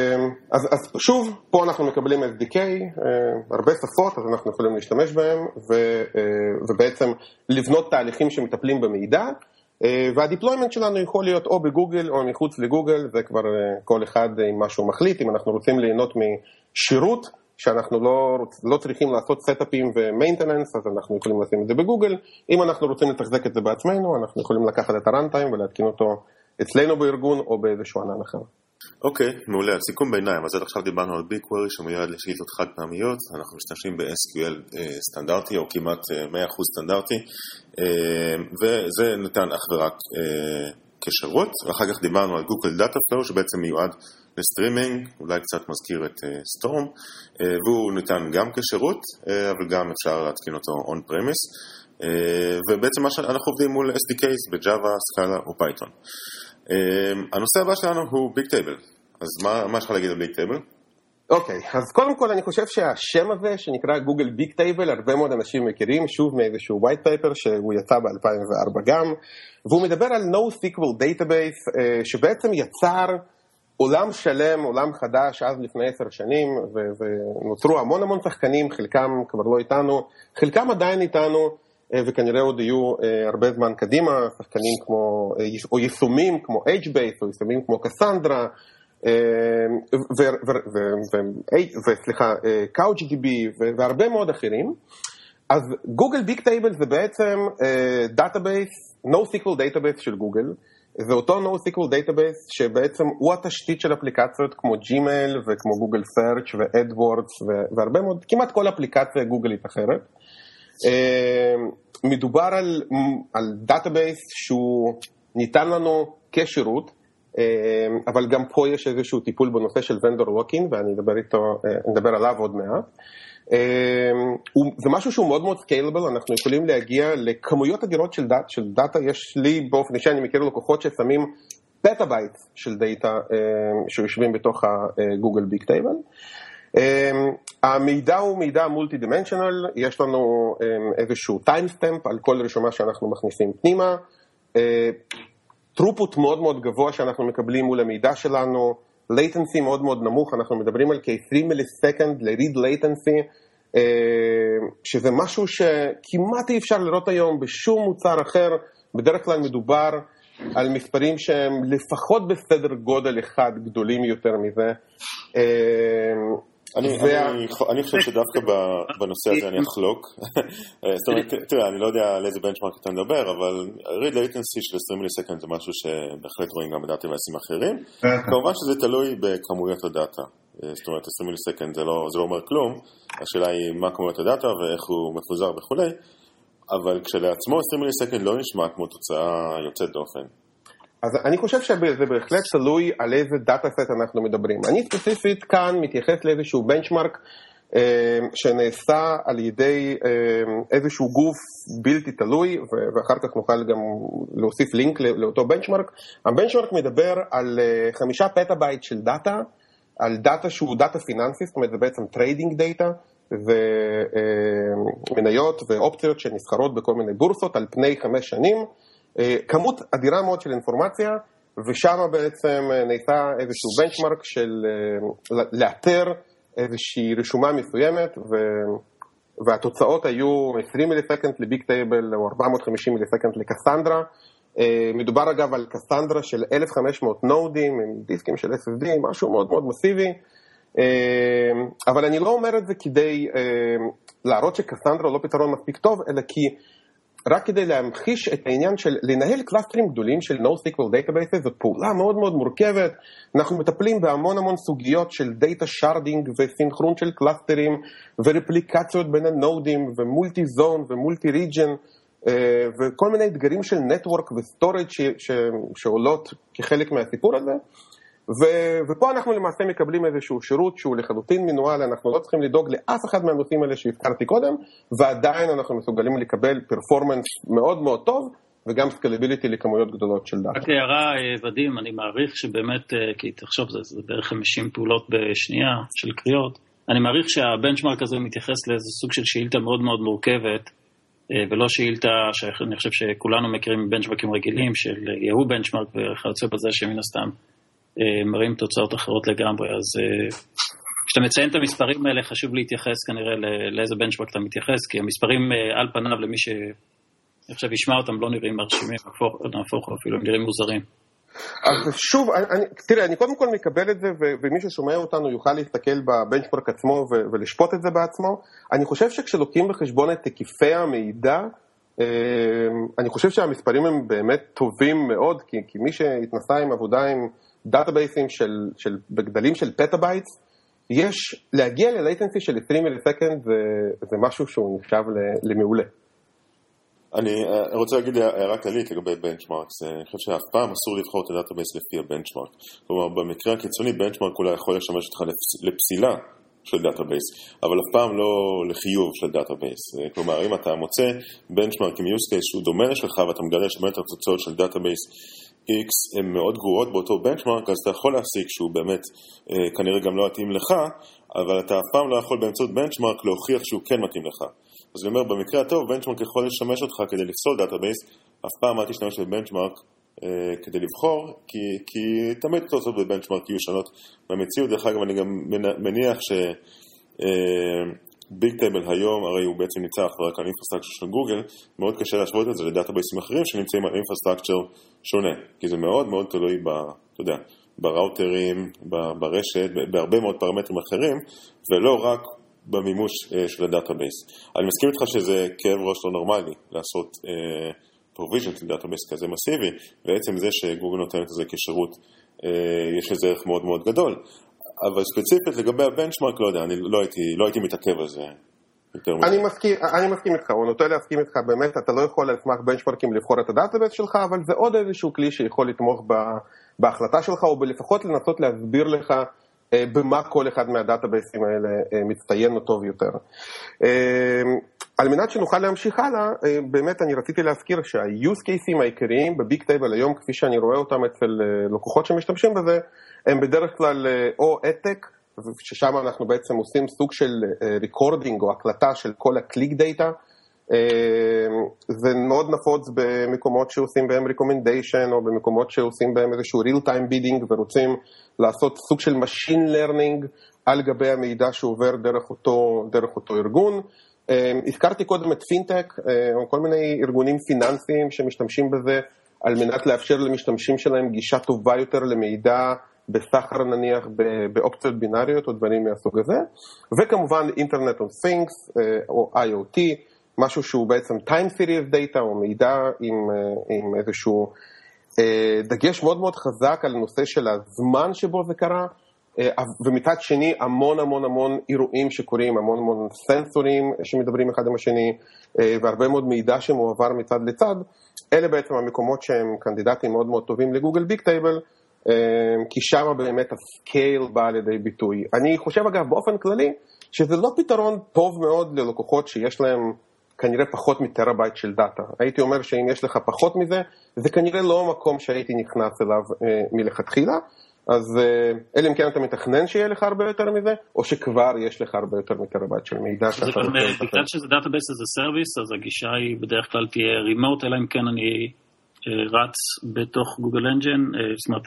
שוב, פה אנחנו מקבלים SDK, הרבה שפות, אז אנחנו יכולים להשתמש בהם, ובעצם לבנות תהליכים שמטפלים במידע, והדיפלוימנט שלנו יכול להיות או בגוגל או מחוץ לגוגל, זה כבר כל אחד עם מה שהוא מחליט. אם אנחנו רוצים ליהנות משירות, שאנחנו לא צריכים לעשות סטאפים ומיינטננס, אז אנחנו יכולים לשים את זה בגוגל. אם אנחנו רוצים לתחזק את זה בעצמנו, אנחנו יכולים לקחת את הרנטיים ולהתקין אותו אצלנו בארגון או באיזשהו ענן אחר. אוקיי, מעולה. סיכום ביניים. אז עד עכשיו דיברנו על BigQuery שמיועד לשאילתות חד פעמיות. אנחנו משתמשים ב-SQL סטנדרטי או כמעט 100% סטנדרטי, וזה ניתן אך ורק כשירות. ואחר כך דיברנו על Google Data Flow שבעצם מיועד לסטרימינג, אולי קצת מזכיר את Storm, והוא ניתן גם כשירות, אבל גם אפשר להתקין אותו on-premise. ובעצם אנחנו עובדים מול SDKs ב-Java, Scala או Python. הנושא הבא שלנו הוא ביג טייבל. אז מה יש לך להגיד על ביג טייבל? אוקיי, אז קודם כל אני חושב שהשם הזה שנקרא גוגל ביג טייבל, הרבה מאוד אנשים מכירים, שוב מאיזשהו white paper שהוא יצא ב-2004 גם, והוא מדבר על NoSQL Database, שבעצם יצר עולם שלם, עולם חדש, אז לפני 10 שנים, ונוצרו המון שחקנים, חלקם כבר לא איתנו, חלקם עדיין איתנו, וכנראה עוד יהיו הרבה זמן קדימה, שחקנים כמו, או יישומים כמו HBase, או יישומים כמו קסנדרה, וסליחה, CouchDB, והרבה מאוד אחרים. אז גוגל ביג טייבל זה בעצם דאטאבייס, NoSQL דאטאבייס של גוגל, זה אותו NoSQL דאטאבייס שבעצם הוא התשתית של אפליקציות כמו Gmail וכמו גוגל Search ו-AdWords והרבה מאוד, כמעט כל אפליקציה גוגלית אחרת. מדובר על דאטאבייס שהוא ניתן לנו כשירות, אבל גם פה יש איזשהו טיפול בנושא של ונדור לוקין, ואני אדבר עליו עוד מעט. זה משהו שהוא מאוד מאוד סקיילבל, אנחנו יכולים להגיע לכמויות אדירות של דאטה. יש לי באופן אישי, אני מכיר לקוחות ששמים פטאבייט של דאטה שיושבים בתוך הגוגל ביג טייבל. המידע הוא מידע מולטי דימנשיונל, יש לנו איזשהו טיימסטמפ על כל רשומה שאנחנו מכניסים פנימה, טרופוט מאוד מאוד גבוה שאנחנו מקבלים מול המידע שלנו, latency מאוד מאוד נמוך, אנחנו מדברים על כ-3 מיליסקנד ל-read latency, שזה משהו שכמעט אי אפשר לראות היום בשום מוצר אחר. בדרך כלל מדובר על מספרים שהם לפחות בסדר גודל אחד גדולים יותר מזה. אני חושב שדווקא בנושא הזה אני אחלוק. זאת אומרת, תראה, אני לא יודע על איזה בנצ'מרק אתה מדבר, אבל read latency של 20 מיליסקנד זה משהו שבהחלט רואים גם בדאטאבייסים אחרים. כמובן שזה תלוי בכמויות הדאטה. זאת אומרת, 20 מיליסקנד זה לא אומר כלום. השאלה היא מה כמויות הדאטה ואיך הוא מפוזר וכו'. אבל כשלעצמו 20 מיליסקנד לא נשמע כמו תוצאה יוצאת דופן. אז אני חושב שזה בהחלט תלוי על איזה דאטה סט אנחנו מדברים. אני ספציפית כאן מתייחס לאיזשהו בנצ'מרק שנעשה על ידי איזשהו גוף בלתי תלוי, ואחר כך נוכל גם להוסיף לינק לאותו בנצ'מרק. הבנצ'מרק מדבר על 5 פטאבייט של דאטה, על דאטה שהוא דאטה פיננסי, זאת אומרת זה בעצם טריידינג דאטה, ומניות ואופציות שנסחרות בכל מיני בורסות על פני 5 שנים. כמות אדירה מאוד של אינפורמציה, ושם בעצם נעשה איזשהו בנצ'מרק של לאתר איזושהי רשומה מסוימת, והתוצאות היו 20 מיליסקנד לביג טייבל או 450 מיליסקנד לקסנדרה. מדובר אגב על קסנדרה של 1500 נודים עם דיסקים של SSD, משהו מאוד מאוד מסיבי. אבל אני לא אומר את זה כדי להראות שקסנדרה לא פתרון מספיק טוב, אלא כי רק כדי להמחיש את העניין של לנהל קלאסטרים גדולים של NoSQL Databases, זאת פעולה מאוד מאוד מורכבת. אנחנו מטפלים בהמון המון סוגיות של דאטה שרדינג וסינכרון של קלאסטרים ורפליקציות בין הנודים ומולטי זון ומולטי ריג'ן וכל מיני אתגרים של נטוורק וסטורג' שעולות כחלק מהסיפור הזה. ופה אנחנו למעשה מקבלים איזשהו שירות שהוא לחלוטין מנוהל, אנחנו לא צריכים לדאוג לאף אחד מהנושאים האלה שהזכרתי קודם, ועדיין אנחנו מסוגלים לקבל פרפורמנס מאוד מאוד טוב, וגם סקלביליטי לכמויות גדולות של דאטה. רק הערה, ודים, אני מעריך שבאמת, כי תחשוב, זה בערך 50 פעולות בשנייה של קריאות, אני מעריך שהבנצ'מרק הזה מתייחס לאיזה סוג של שאילתה מאוד מאוד מורכבת, ולא שאילתה שאני חושב שכולנו מכירים בנצ'מרקים רגילים, של יהוא בנצ'מרק וכיוצא בזה שמן הסתם מראים תוצאות אחרות לגמרי. אז כשאתה מציין את המספרים האלה, חשוב להתייחס כנראה לאיזה בנצ'מרק אתה מתייחס, כי המספרים על פניו למי שעכשיו ישמע אותם לא נראים מרשימים, נהפוך אפילו, הם נראים מוזרים. אז שוב, תראה, אני קודם כל מקבל את זה, ומי ששומע אותנו יוכל להסתכל בבנצ'מרק עצמו ולשפוט את זה בעצמו. אני חושב שכשלוקים בחשבון את היקפי המידע, אני חושב שהמספרים הם באמת טובים מאוד, כי מי שהתנסה עם עבודה עם דאטאבייסים בגדלים של פטאבייטס, יש להגיע ללייטנסי של 20 מיליסקנד, זה משהו שהוא נחשב למעולה. אני רוצה להגיד הערה כללית לגבי בנצ'מרקס. אני חושב שאף פעם אסור לבחור את הדאטאבייס לפי הבנצ'מרק. כלומר, במקרה הקיצוני, בנצ'מרק אולי יכול לשמש אותך לפסילה של דאטאבייס, אבל אף פעם לא לחיוב של דאטאבייס. כלומר, אם אתה מוצא בנצ'מרק עם use case שהוא דומה לשלך, ואתה מגלה שבאמת התוצאות של דאטאבייס X הן מאוד גרועות באותו בנצ'מרק, אז אתה יכול להסיק שהוא באמת כנראה גם לא מתאים לך, אבל אתה אף פעם לא יכול באמצעות בנצ'מרק להוכיח שהוא כן מתאים לך. אז אני אומר, במקרה הטוב, בנצ'מרק יכול לשמש אותך כדי לפסול דאטאבייס, אף פעם אל תשתמש בבנצ'מרק כדי לבחור, כי תמיד תוצאות בבנצ'מרק יהיו שונות במציאות. דרך אגב, אני גם מניח ביג טייבל היום, הרי הוא בעצם נמצא רק על אינפרסטרקצ'ר של גוגל, מאוד קשה להשוות את זה לדאטאבייסים אחרים שנמצאים על אינפרסטרקצ'ר שונה, כי זה מאוד מאוד תלוי אתה יודע, בראוטרים, ברשת, בהרבה מאוד פרמטרים אחרים, ולא רק במימוש של הדאטאבייס. אני מסכים איתך שזה כאב ראש לא נורמלי, לעשות provision של דאטאבייס כזה מסיבי, ועצם זה שגוגל נותנת את זה כשירות, יש לזה ערך מאוד מאוד גדול. אבל ספציפית לגבי הבנצ'מרק, לא יודע, אני לא הייתי מתעכב על זה יותר מזה. אני מסכים איתך, הוא נוטה להסכים איתך, באמת אתה לא יכול על סמך בנצ'מרקים לבחור את הדאטאבייס שלך, אבל זה עוד איזשהו כלי שיכול לתמוך בהחלטה שלך, או לפחות לנסות להסביר לך במה כל אחד מהדאטאבייסים האלה מצטיין טוב יותר. על מנת שנוכל להמשיך הלאה, באמת אני רציתי להזכיר שה-use cases העיקריים בביג טייבל היום, כפי שאני רואה אותם אצל לקוחות שמשתמשים בזה, הם בדרך כלל או עתק, ששם אנחנו בעצם עושים סוג של ריקורדינג או הקלטה של כל הקליק דאטה. זה מאוד נפוץ במקומות שעושים בהם recommendation, או במקומות שעושים בהם איזשהו real time bidding, ורוצים לעשות סוג של machine learning על גבי המידע שעובר דרך אותו ארגון. הזכרתי קודם את פינטק, או כל מיני ארגונים פיננסיים שמשתמשים בזה, על מנת לאפשר למשתמשים שלהם גישה טובה יותר למידע, בסחר נניח באופציות בינאריות או דברים מהסוג הזה, וכמובן Internet of Things או IoT, משהו שהוא בעצם time series data או מידע עם איזשהו דגש מאוד מאוד חזק על נושא של הזמן שבו זה קרה, ומצד שני המון המון המון אירועים שקורים, המון המון סנסורים שמדברים אחד עם השני, והרבה מאוד מידע שמועבר מצד לצד. אלה בעצם המקומות שהם קנדידטים מאוד מאוד טובים לגוגל ביג טייבל, כי שם באמת הסקייל בא לידי ביטוי. אני חושב אגב באופן כללי שזה לא פתרון טוב מאוד ללקוחות שיש להם כנראה פחות מטראבייט של דאטה. הייתי אומר שאם יש לך פחות מזה, זה כנראה לא מקום שהייתי נכנס אליו מלכתחילה, אז אלא אם כן אתה מתכנן שיהיה לך הרבה יותר מזה, או שכבר יש לך הרבה יותר מטראבייט של מידע. בגלל שזה דאטאבייס as a service, אז הגישה היא בדרך כלל תהיה רימוט, אלא אם כן אני רץ בתוך גוגל אנג'ן, זאת אומרת,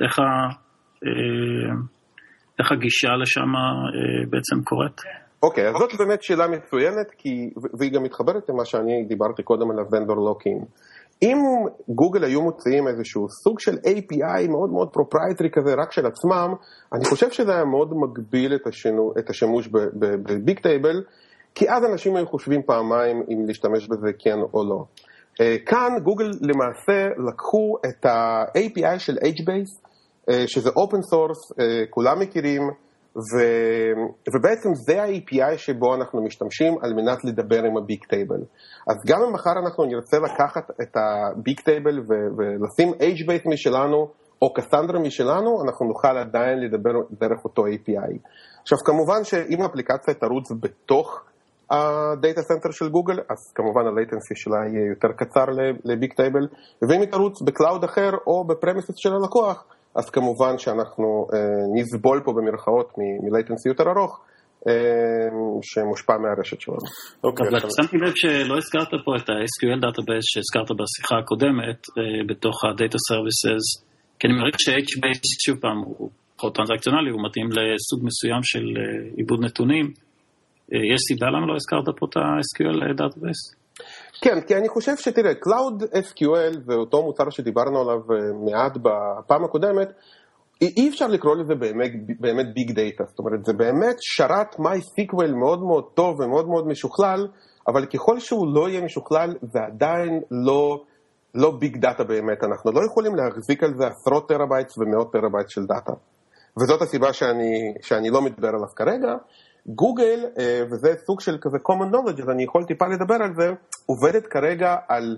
איך הגישה לשם בעצם קורית? אוקיי, אז זאת באמת שאלה מצוינת, והיא גם מתחברת למה שאני דיברתי קודם על הוונדור לוקינג. אם גוגל היו מוציאים איזשהו סוג של API מאוד מאוד פרופרייטרי כזה רק של עצמם, אני חושב שזה היה מאוד מגביל את השימוש בביג טייבל, כי אז אנשים היו חושבים פעמיים אם להשתמש בזה כן או לא. כאן גוגל למעשה לקחו את ה-API של HBase, שזה open source, כולם מכירים, ובעצם זה ה-API שבו אנחנו משתמשים על מנת לדבר עם הביג טייבל. אז גם אם מחר אנחנו נרצה לקחת את הביג טייבל ולשים HBase משלנו, או קסנדרה משלנו, אנחנו נוכל עדיין לדבר דרך אותו API. עכשיו כמובן שאם האפליקציה תרוץ בתוך הדאטה סנטר של גוגל, אז כמובן ה-latency שלה יהיה יותר קצר לביג טייבל, ואם היא תרוץ בקלאוד אחר או בפרמיסס של הלקוח, אז כמובן שאנחנו נסבול פה במרכאות מ-latency יותר ארוך, שמושפע מהרשת שלנו. אבל שמתי לב שלא הזכרת פה את ה-SQL Database שהזכרת בשיחה הקודמת, בתוך ה-Data Services, כי אני מעריך ש-HBase, שוב פעם, הוא פחות טרנזקציונלי, הוא מתאים לסוג מסוים של עיבוד נתונים. יש סיבה למה לא הזכרת פה את ה-SQL Database? כן, כי אני חושב שתראה, Cloud SQL זה אותו מוצר שדיברנו עליו מעט בפעם הקודמת, אי אפשר לקרוא לזה באמת ביג דאטה, זאת אומרת, זה באמת שרת MySQL מאוד מאוד טוב ומאוד מאוד משוכלל, אבל ככל שהוא לא יהיה משוכלל, זה עדיין לא ביג דאטה באמת, אנחנו לא יכולים להחזיק על זה עשרות טראבייטס ומאות טראבייטס של דאטה, וזאת הסיבה שאני לא מדבר עליו כרגע. גוגל, וזה סוג של כזה common knowledge, אז אני יכול טיפה לדבר על זה, עובדת כרגע על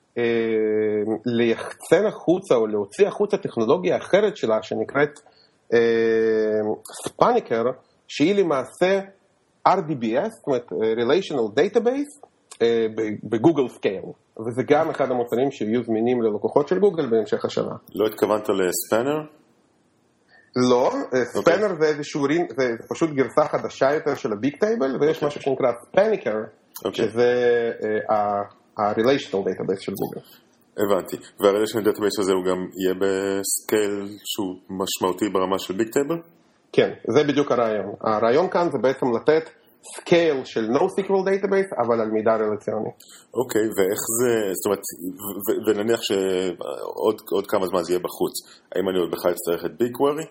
ליחצן החוצה או להוציא החוצה טכנולוגיה אחרת שלה שנקראת ספניקר, שהיא למעשה RDBS, זאת אומרת Relational Database, בגוגל סקייל, וזה גם אחד המוצרים שיהיו זמינים ללקוחות של גוגל בהמשך השנה. לא התכוונת לספנר? לא, ספנר זה איזשהו, זה פשוט גרסה חדשה יותר של הביג טייבל, ויש משהו שנקרא ספניקר, שזה ה-relational database של גוגל. הבנתי, וה-relational database הזה הוא גם יהיה בסקייל שהוא משמעותי ברמה של ביג טייבל? כן, זה בדיוק הרעיון. הרעיון כאן זה בעצם לתת סקייל של NoSQL database, אבל על מידע רלציוני. אוקיי, ואיך זה, זאת אומרת, ונניח שעוד כמה זמן זה יהיה בחוץ, האם אני עוד בכלל אצטרך את BigQuery?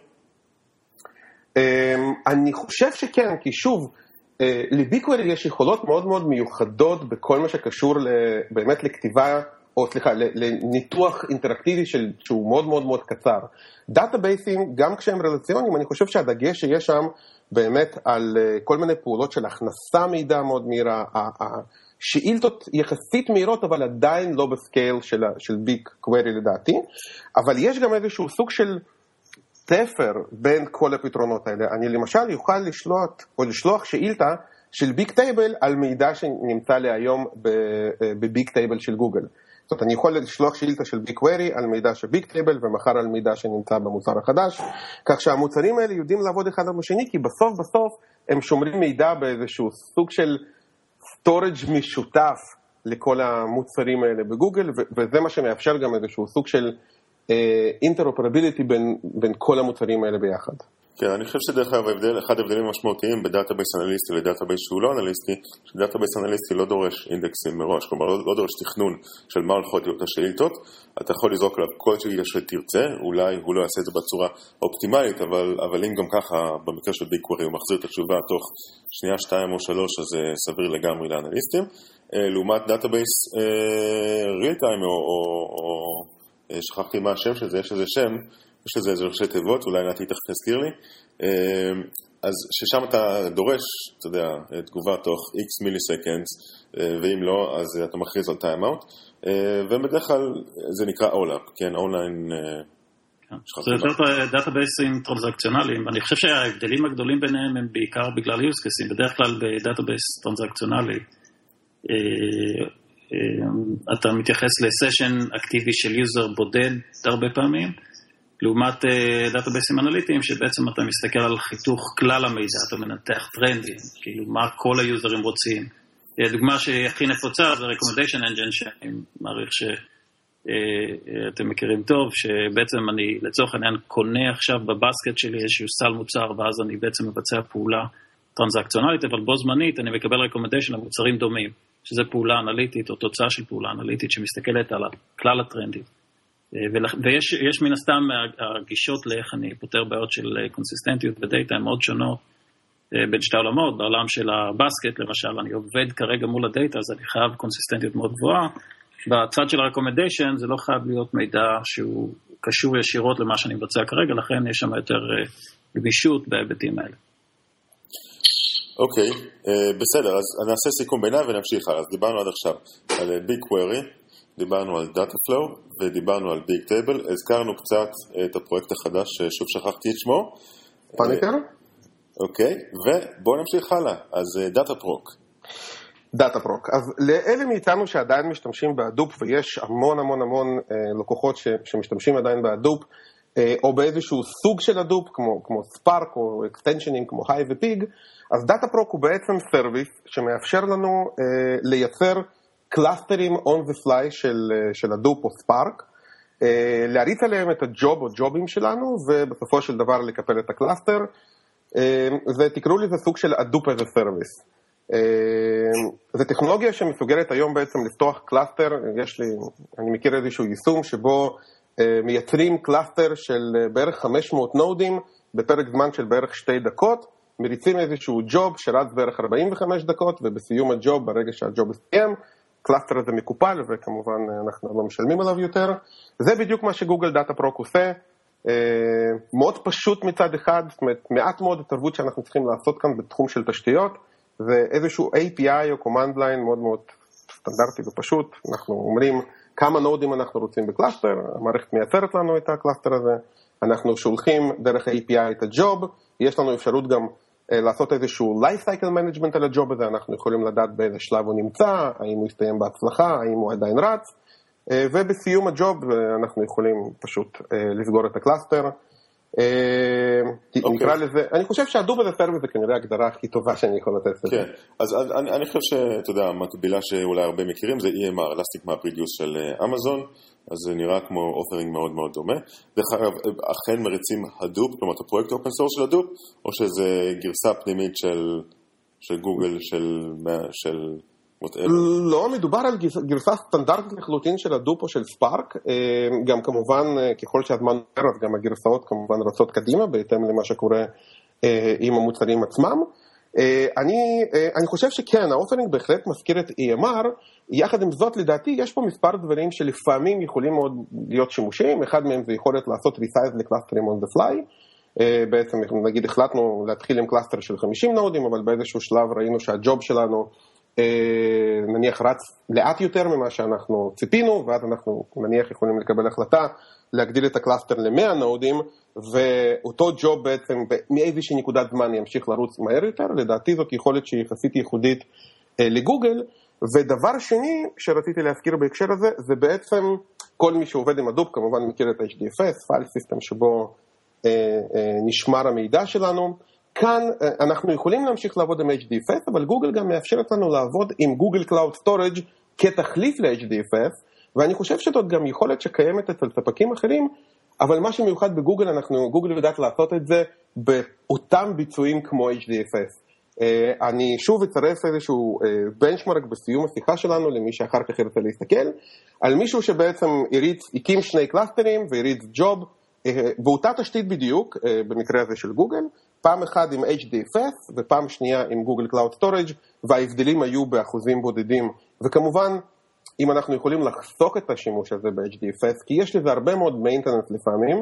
אני חושב שכן, כי שוב, ל-BigQuery יש יכולות מאוד מאוד מיוחדות בכל מה שקשור באמת לכתיבה, או סליחה, לניתוח אינטראקטיבי שהוא מאוד מאוד מאוד קצר. דאטאבייסים, גם כשהם רלציוניים, אני חושב שהדגש שיש שם באמת על כל מיני פעולות של הכנסה מידע מאוד מהירה, שאילתות יחסית מהירות, אבל עדיין לא בסקייל של BigQuery לדעתי, אבל יש גם איזשהו סוג של תפר בין כל הפתרונות האלה. אני למשל יוכל לשלוח שאילתה של ביג טייבל על מידע שנמצא לי היום בביג טייבל של גוגל. זאת אומרת, אני יכול לשלוח שאילתה של BigQuery על מידע של ביג טייבל ומחר על מידע שנמצא במוצר החדש, כך שהמוצרים האלה יודעים לעבוד אחד על השני, כי בסוף הם שומרים מידע באיזשהו סוג של storage משותף לכל המוצרים האלה בגוגל, וזה מה שמאפשר גם איזשהו סוג של interoperability בין כל המוצרים האלה ביחד. כן, אני חושב שדרך אגב, אחד ההבדלים המשמעותיים בדאטאבייס אנליסטי לדאטאבייס שהוא לא אנליסטי, שדאטאבייס אנליסטי לא דורש אינדקסים מראש, כלומר לא דורש תכנון של מה הולכות להיות השאילתות, אתה יכול לזרוק עליו כל שאילתה שתרצה, אולי הוא לא יעשה את זה בצורה אופטימלית, אבל אם גם ככה, במקרה של BigQuery הוא מחזיר את התשובה תוך שנייה, 2 או 3, אז זה סביר לגמרי לאנליסטים, לעומת דאטאבייס real time או שכחתי מה השם של זה, יש איזה שם, יש לזה איזה ראשי תיבות, אולי נעתי תכף תזכיר לי, אז ששם אתה דורש, אתה יודע, תגובה תוך X מיליסקנדס, ואם לא, אז אתה מכריז על טיים-אאוט, ובדרך כלל זה נקרא OLAP, כן, אונליין... זה יותר דאטאבייסים טרנזקציונליים, אני חושב שההבדלים הגדולים ביניהם הם בעיקר בגלל use cases, בדרך כלל בדאטאבייס טרנזקציונלי, אתה מתייחס לסשן אקטיבי של יוזר בודד הרבה פעמים, לעומת דאטאבייסים אנליטיים, שבעצם אתה מסתכל על חיתוך כלל המידע, אתה מנתח טרנדים, כאילו מה כל היוזרים רוצים. דוגמה שהכי נפוצה זה recommendation engine, שאני מעריך אתם מכירים טוב, שבעצם אני לצורך העניין קונה עכשיו בבסקט שלי איזשהו סל מוצר, ואז אני בעצם מבצע פעולה טרנזקציונלית, אבל בו זמנית אני מקבל רקומנדיישן למוצרים דומים, שזה פעולה אנליטית או תוצאה של פעולה אנליטית שמסתכלת על כלל הטרנדים. ויש מן הסתם הגישות לאיך אני פותר בעיות של קונסיסטנטיות ודאטה, הן מאוד שונות בין שתי עולמות. בעולם של הבסקט למשל, אני עובד כרגע מול הדאטה, אז אני חייב קונסיסטנטיות מאוד גבוהה. בצד של הרקומנדיישן זה לא חייב להיות מידע שהוא קשור ישירות למה שאני מבצע כרגע, לכן יש שם יותר גמישות בהיבטים האלה. אוקיי, בסדר, אז נעשה סיכום ביניים ונמשיך. אז דיברנו עד עכשיו על BigQuery, דיברנו על Dataflow ודיברנו על BigTable, הזכרנו קצת את הפרויקט החדש ששוב שכחתי את שמו. פאניטר? אוקיי, ובואו נמשיך הלאה, אז Dataproc. דאטאפרוק. אז לאלה מאיתנו שעדיין משתמשים באדופ, ויש המון המון המון לקוחות שמשתמשים עדיין באדופ, או באיזשהו סוג של אדופ, כמו ספארק או אקסטנשנים כמו היי ופיג, אז דאטאפרוק הוא בעצם סרוויס שמאפשר לנו לייצר קלאסטרים on the fly של אדופ או ספארק, להריץ עליהם את הג'וב או ג'ובים שלנו, ובסופו של דבר לקפל את הקלאסטר. ותקראו לזה סוג של אדופ as a service. זו טכנולוגיה שמסוגלת היום בעצם לפתוח קלאסטר. אני מכיר איזשהו יישום שבו מייצרים קלאסטר של בערך 500 נודים בפרק זמן של בערך 2 דקות, מריצים איזשהו ג'וב שרץ בערך 45 דקות, ובסיום הג'וב, ברגע שהג'וב הסתיים, קלאסטר הזה מקופל, וכמובן אנחנו לא משלמים עליו יותר. זה בדיוק מה שגוגל דאטאפרוק עושה. מאוד פשוט מצד אחד, זאת אומרת, מעט מאוד התערבות שאנחנו צריכים לעשות כאן בתחום של תשתיות, זה איזשהו API או command line מאוד מאוד סטנדרטי ופשוט. אנחנו אומרים כמה נודים אנחנו רוצים בקלאסטר, המערכת מייצרת לנו את הקלאסטר הזה, אנחנו שולחים דרך API את הג'וב, יש לנו אפשרות גם לעשות איזשהו life cycle management על הג'וב הזה, אנחנו יכולים לדעת באיזה שלב הוא נמצא, האם הוא יסתיים בהצלחה, האם הוא עדיין רץ, ובסיום הג'וב אנחנו יכולים פשוט לסגור את הקלאסטר. נקרא לזה, אני חושב שהדוב הזה סרוויס זה כנראה הגדרה הכי טובה שאני יכול לתת לזה. כן, אז אני חושב שאתה יודע, המקבילה שאולי הרבה מכירים זה EMR, Elastic Map Reduce של אמזון, אז זה נראה כמו אופרינג מאוד מאוד דומה. דרך אגב, אכן מריצים הדוב, כלומר את הפרויקט אופן סורס של הדוב, או שזה גרסה פנימית של גוגל, של לא, מדובר על גרסה סטנדרטית לחלוטין של הדופ או של ספארק, גם כמובן ככל שהזמן עובר, אז גם הגרסאות כמובן רצות קדימה, בהתאם למה שקורה עם המוצרים עצמם. אני חושב שכן, האופנינג בהחלט מזכיר את EMR, יחד עם זאת לדעתי יש פה מספר דברים שלפעמים יכולים מאוד להיות שימושיים, אחד מהם זה יכולת לעשות resize לקלאסטרים on the fly, בעצם נגיד החלטנו להתחיל עם קלאסטר של 50 נודים, אבל באיזשהו שלב ראינו שהג'וב שלנו נניח רץ לאט יותר ממה שאנחנו ציפינו, ואז אנחנו נניח יכולים לקבל החלטה להגדיל את הקלאסטר ל100 נודים, ואותו ג'וב בעצם מאיזושהי נקודת זמן ימשיך לרוץ מהר יותר. לדעתי זאת יכולת שהיא יחסית ייחודית לגוגל. ודבר שני שרציתי להזכיר בהקשר הזה, זה בעצם כל מי שעובד עם הדופ כמובן מכיר את HDFS, File System שבו נשמר המידע שלנו. כאן אנחנו יכולים להמשיך לעבוד עם HDFS, אבל גוגל גם מאפשרת לנו לעבוד עם גוגל Cloud Storage כתחליף ל-HDFS, ואני חושב שזאת גם יכולת שקיימת אצל ספקים אחרים, אבל מה שמיוחד בגוגל, גוגל יודעת לעשות את זה באותם ביצועים כמו HDFS. אני שוב אצרף איזשהו בנצ'מרק בסיום השיחה שלנו, למי שאחר כך ירצה להסתכל, על מישהו שבעצם הקים 2 קלאסטרים והריץ ג'וב, באותה תשתית בדיוק, במקרה הזה של גוגל, פעם אחד עם HDFS ופעם שנייה עם גוגל Cloud Storage, וההבדלים היו באחוזים בודדים. וכמובן, אם אנחנו יכולים לחסוך את השימוש הזה ב-HDFS, כי יש לזה הרבה מאוד maintenance לפעמים,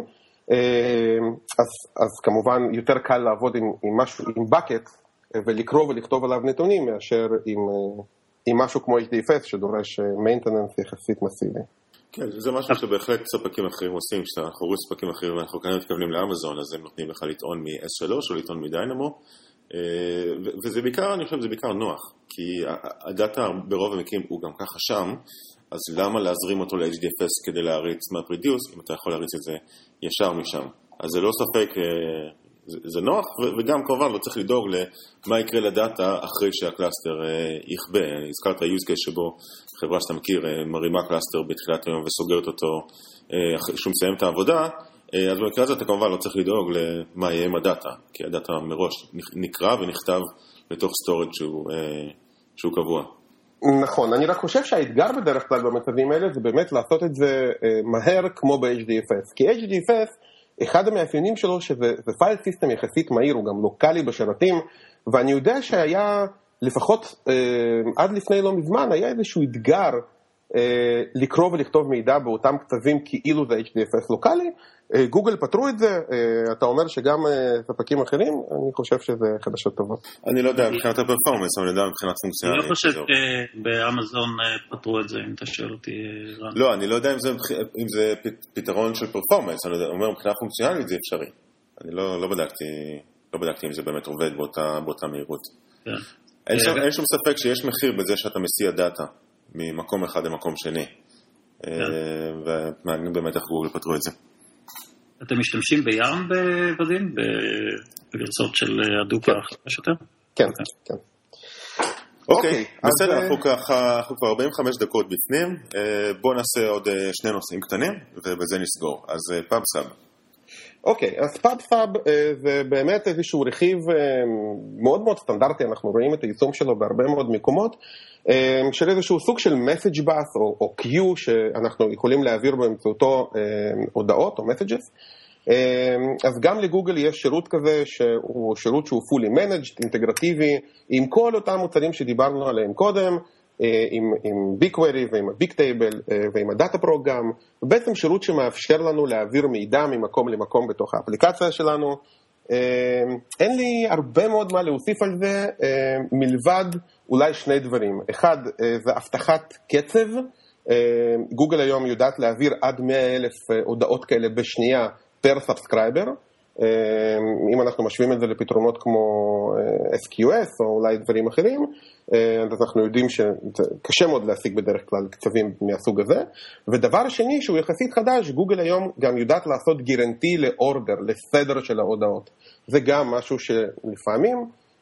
אז כמובן יותר קל לעבוד עם משהו, עם bucket, ולקרוא ולכתוב עליו נתונים, מאשר עם משהו כמו HDFS, שדורש maintenance יחסית מסיבי. כן, זה משהו שבהחלט ספקים אחרים עושים, שאנחנו רואים ספקים אחרים ואנחנו כאן מתכוונים לאמזון, אז הם נותנים לך לטעון מ-S3 או לטעון מדיינמו, וזה בעיקר, אני חושב, זה בעיקר נוח, כי הדאטה ברוב המקרים הוא גם ככה שם, אז למה להזרים אותו ל-HDFS כדי להריץ MapReduce, אם אתה יכול להריץ את זה ישר משם? אז זה לא ספק, זה נוח, וגם כמובן לא צריך לדאוג למה יקרה לדאטה אחרי שהקלאסטר יכבה. הזכרת use case שבו חברה שאתה מכיר מרימה קלאסטר בתחילת היום וסוגרת אותו אחרי שהוא מסיים את העבודה, אז במקרה הזה אתה כמובן לא צריך לדאוג למה יהיה עם הדאטה, כי הדאטה מראש נקרא ונכתב לתוך storage שהוא קבוע. נכון, אני רק חושב שהאתגר בדרך כלל במצבים האלה זה באמת לעשות את זה מהר כמו ב-HDFS, כי HDFS, אחד המאפיינים שלו שזה פייל סיסטם יחסית מהיר, הוא גם לוקלי בשרתים, ואני יודע שהיה לפחות עד לפני לא מזמן, היה איזשהו אתגר לקרוא ולכתוב מידע באותם כתבים כאילו זה HDFS לוקלי. גוגל פתרו את זה, אתה אומר שגם ספקים אחרים, אני חושב שזה חדשות טובות. אני לא יודע מבחינת הפרפורמנס, אבל אני יודע מבחינת פונקציונלית. אני לא חושב שבאמזון פתרו את זה, אם אתה שואל אותי. לא, אני לא יודע אם זה פתרון של פרפורמנס, אני אומר מבחינת פונקציונלית זה אפשרי. אני לא בדקתי אם זה באמת עובד באותה מהירות. אין שום ספק שיש מחיר בזה שאתה מסיע דאטה ממקום אחד למקום שני. ומעניין באמת איך גוגל פתרו את זה. אתם משתמשים בים בוודין? בגרסות של הדוק החדש יותר? כן, כן. אוקיי, בסדר, אנחנו כבר 45 דקות בפנים. בואו נעשה עוד שני נושאים קטנים, ובזה נסגור. אז PubSub. אוקיי, אז PubSub זה באמת איזשהו רכיב מאוד מאוד סטנדרטי, אנחנו רואים את היישום שלו בהרבה מאוד מקומות, של איזשהו סוג של message bus או queue שאנחנו יכולים להעביר באמצעותו הודעות או messages. אז גם לגוגל יש שירות כזה שהוא שירות שהוא fully managed, אינטגרטיבי, עם כל אותם מוצרים שדיברנו עליהם קודם, עם BigQuery ועם ה-BigTable ועם ה-Data Pro גם, ובעצם שירות שמאפשר לנו להעביר מידע ממקום למקום בתוך האפליקציה שלנו. אין לי הרבה מאוד מה להוסיף על זה, מלבד אולי שני דברים. אחד, זה הבטחת קצב. גוגל היום יודעת להעביר עד 100,000 הודעות כאלה בשנייה פר סאבסקרייבר. אם אנחנו משווים את זה לפתרונות כמו SQS או אולי דברים אחרים, אז אנחנו יודעים שקשה מאוד להשיג בדרך כלל קצבים מהסוג הזה. ודבר שני שהוא יחסית חדש, גוגל היום גם יודעת לעשות גירנטי לאורדר, לסדר של ההודעות. זה גם משהו שלפעמים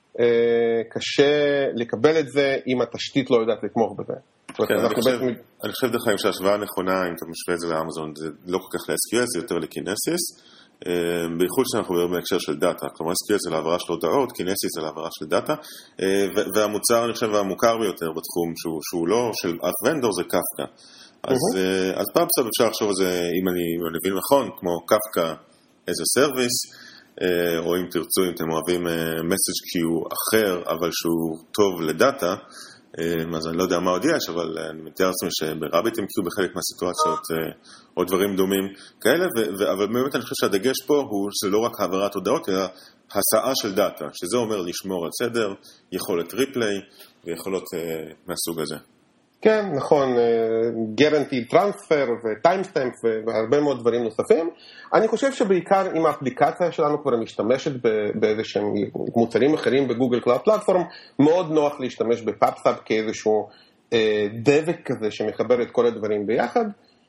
קשה לקבל את זה אם התשתית לא יודעת לתמוך בזה. אני חושב דרך כלל שההשוואה הנכונה, אם אתה משווה את זה לאמזון, זה לא כל כך ל-SQS, זה יותר לקינסס. בייחוד שאנחנו מדברים בהקשר של דאטה, כלומר SQL זה להעברה של הודעות, קינסис זה להעברה של דאטה, והמוצר אני חושב המוכר ביותר בתחום שהוא לא של אף ונדור זה קפקא. אז PubSub אפשר לחשוב על זה, אם אני מבין נכון, כמו קפקא as a service, או אם תרצו, אם אתם אוהבים message queue אחר, אבל שהוא טוב לדאטה, אז אני לא יודע מה עוד יש, אבל אני מתאר לעצמי שברביט-MQ בחלק מהסיטואציות או דברים דומים כאלה, אבל באמת אני חושב שהדגש פה הוא שזה לא רק העברת הודעות, אלא הסעה של דאטה, שזה אומר לשמור על סדר, יכולת ריפליי ויכולות מהסוג הזה. כן, נכון, guaranteed transfer וטיימסטמפ והרבה מאוד דברים נוספים. אני חושב שבעיקר אם האפליקציה שלנו כבר משתמשת באיזשהם מוצרים אחרים בגוגל קלאוד פלטפורם, מאוד נוח להשתמש בפאבסאב כאיזשהו דבק כזה שמחבר את כל הדברים ביחד.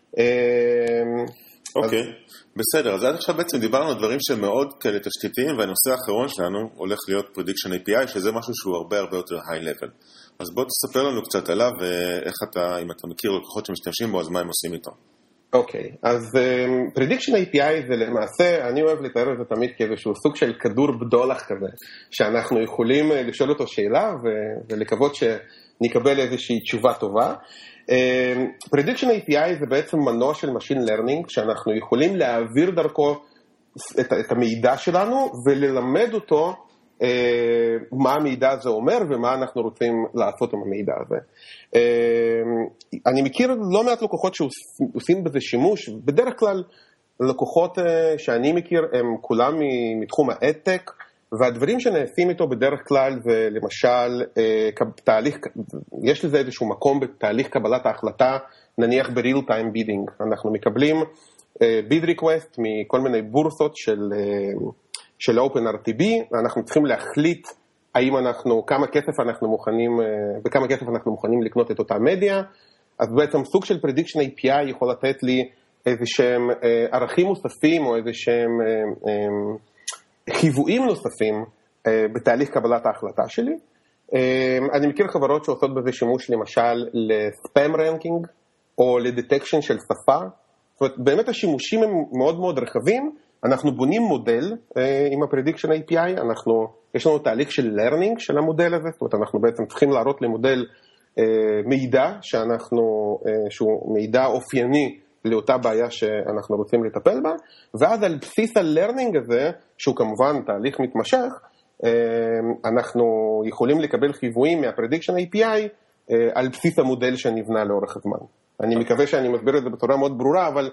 אוקיי, בסדר, אז עד עכשיו בעצם דיברנו על דברים שהם מאוד כאלה תשתיתיים, והנושא האחרון שלנו הולך להיות Prediction API, שזה משהו שהוא הרבה יותר high level. אז בוא תספר לנו קצת עליו, ואיך אתה, אם אתה מכיר לקוחות שמשתמשים בו, אז מה הם עושים איתו? אוקיי, אז Prediction API זה למעשה, אני אוהב לתאר את זה תמיד כאיזשהו סוג של כדור בדולח כזה, שאנחנו יכולים לשאול אותו שאלה, ולקוות שנקבל איזושהי תשובה טובה. Prediction API זה בעצם מנוע של Machine Learning, שאנחנו יכולים להעביר דרכו את המידע שלנו, וללמד אותו מה המידע הזה אומר ומה אנחנו רוצים לעשות עם המידע הזה. אני מכיר לא מעט לקוחות שעושים בזה שימוש, בדרך כלל לקוחות שאני מכיר הם כולם מתחום האדטק, והדברים שנעשים איתו בדרך כלל זה למשל תהליך, יש לזה איזשהו מקום בתהליך קבלת ההחלטה, נניח ב-real time bidding, אנחנו מקבלים bid request מכל מיני בורסות של OpenRTB, ואנחנו צריכים להחליט כמה כסף אנחנו מוכנים לקנות את אותה מדיה, אז בעצם סוג של Prediction API יכול לתת לי איזשהם ערכים מוספים, או איזשהם חיוויים נוספים בתהליך קבלת ההחלטה שלי. אני מכיר חברות שעושות בזה שימוש למשל לספאם רנקינג, או לדטקשן של שפה. זאת אומרת, באמת השימושים הם מאוד מאוד רחבים. אנחנו בונים מודל עם ה-Prediction API, יש לנו תהליך של learning של המודל הזה, זאת אומרת, אנחנו בעצם צריכים להראות למודל מידע שהוא מידע אופייני לאותה בעיה שאנחנו רוצים לטפל בה, ואז על בסיס ה-learning הזה, שהוא כמובן תהליך מתמשך, אנחנו יכולים לקבל חיוויים מה-Prediction API על בסיס המודל שנבנה לאורך הזמן. אני מקווה שאני מסביר את זה בצורה מאוד ברורה, אבל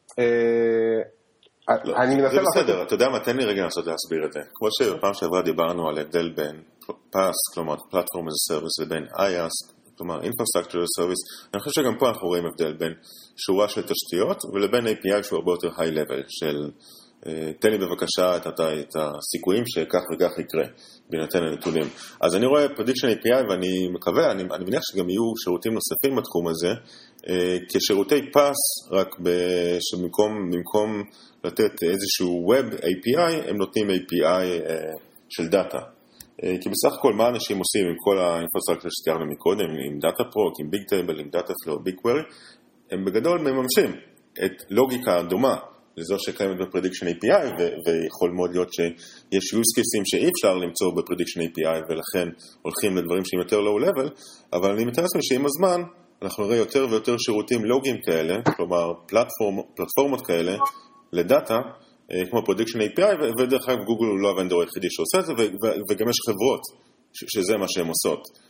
אני מנסה... זה בסדר, אתה יודע מה, תן לי רגע לנסות להסביר את זה. כמו שבפעם שעברה דיברנו על הבדל בין PaaS, כלומר Platform as a Service, לבין IaaS, כלומר Infrastructure as a Service, אני חושב שגם פה אנחנו רואים הבדל בין שורה של תשתיות ולבין API שהוא הרבה יותר high level, של תן לי בבקשה את הסיכויים שכך וכך יקרה, בהינתן הנתונים. אז אני רואה Prediction API ואני מקווה, אני מניח שגם יהיו שירותים נוספים בתחום הזה, כשירותי PaaS, רק שבמקום לתת איזשהו Web API, הם נותנים API של דאטה. כי בסך הכל מה אנשים עושים עם כל האינפרסטרקציה שתיארנו מקודם, עם DataProc, עם BigTable, עם DataFlow, BigQuery, הם בגדול מממשים את לוגיקה דומה לזו שקיימת ב-Prediction API, ויכול מאוד להיות שיש use cases שאי אפשר למצוא ב-Prediction API, ולכן הולכים לדברים שהם יותר low level, אבל אני מתאר לעצמי שעם הזמן, אנחנו נראה יותר ויותר שירותים לוגיים כאלה, כלומר פלטפורמות כאלה, לדאטה, כמו Prediction API, ודרך אגב גוגל הוא לא הוונדור היחידי שעושה את זה, וגם יש חברות שזה מה שהן עושות.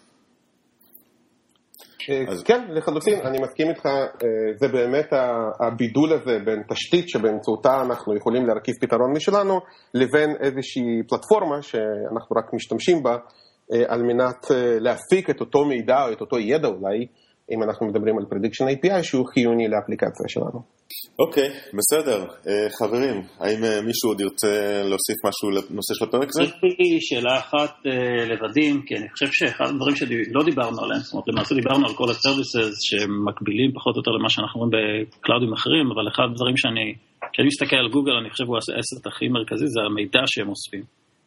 כן, לחלוטין, אני מסכים איתך, זה באמת הבידול הזה בין תשתית שבאמצעותה אנחנו יכולים להרכיב פתרון משלנו, לבין איזושהי פלטפורמה שאנחנו רק משתמשים בה, על מנת להפיק את אותו מידע או את אותו ידע אולי, אם אנחנו מדברים על Prediction API שהוא חיוני לאפליקציה שלנו. אוקיי, בסדר. חברים, האם מישהו עוד ירצה להוסיף משהו לנושא של הפרק הזה? יש לי שאלה אחת לודים, כי אני חושב שאחד הדברים שלא דיברנו עליהם, זאת אומרת, למעשה דיברנו על כל ה-services שמקבילים פחות או יותר למה שאנחנו רואים בקלאודים אחרים, אבל אחד הדברים כשאני מסתכל על גוגל, אני חושב הוא האסט הכי מרכזי, זה המידע שהם אוספים.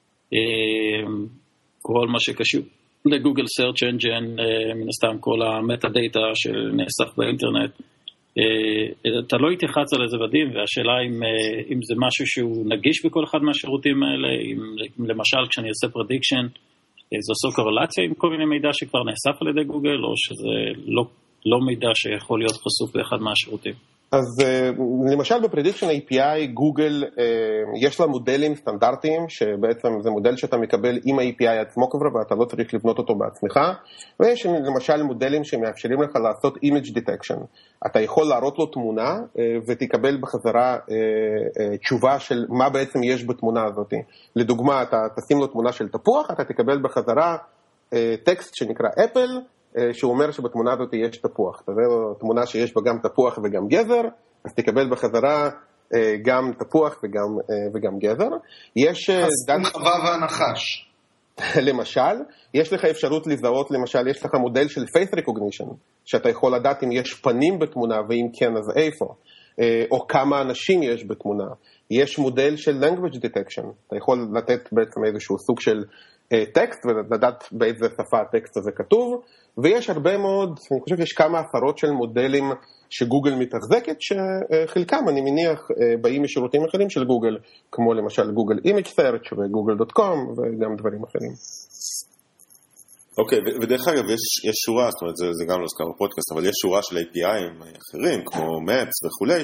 כל מה שקשור לגוגל Search Engine, מן הסתם כל המטה דאטה שנאסף באינטרנט, אתה לא התייחס על איזה ודים, והשאלה אם זה משהו שהוא נגיש בכל אחד מהשירותים האלה, אם למשל כשאני אעשה prediction, זה עושה קורלציה עם כל מיני מידע שכבר נאסף על ידי גוגל, או שזה לא מידע שיכול להיות חשוף באחד מהשירותים. אז למשל ב-Prediction API, גוגל יש לה מודלים סטנדרטיים, שבעצם זה מודל שאתה מקבל עם ה-API עצמו כבר, ואתה לא צריך לבנות אותו בעצמך, ויש למשל מודלים שמאפשרים לך לעשות image detection. אתה יכול להראות לו תמונה, ותקבל בחזרה תשובה של מה בעצם יש בתמונה הזאת. לדוגמה, אתה תשים לו תמונה של תפוח, אתה תקבל בחזרה טקסט שנקרא אפל, שהוא אומר שבתמונה הזאת יש תפוח. תראה לו תמונה שיש בה גם תפוח וגם גזר, אז תקבל בחזרה גם תפוח וגם גזר. יש חווה והנחש. למשל, יש לך אפשרות לזהות, למשל, יש לך מודל של face recognition, שאתה יכול לדעת אם יש פנים בתמונה, ואם כן, אז איפה, או כמה אנשים יש בתמונה. יש מודל של language detection, אתה יכול לתת בעצם איזשהו סוג של טקסט, ולדעת באיזה שפה הטקסט הזה כתוב, ויש הרבה מאוד, אני חושב שיש כמה עשרות של מודלים שגוגל מתחזקת, שחלקם אני מניח באים משירותים אחרים של גוגל, כמו למשל גוגל Image Search וגוגל.com וגם דברים אחרים. אוקיי, ודרך אגב יש שורה, זאת אומרת זה גם לא זכר בפודקאסט, אבל יש שורה של API'ים אחרים, כמו Maps וכולי,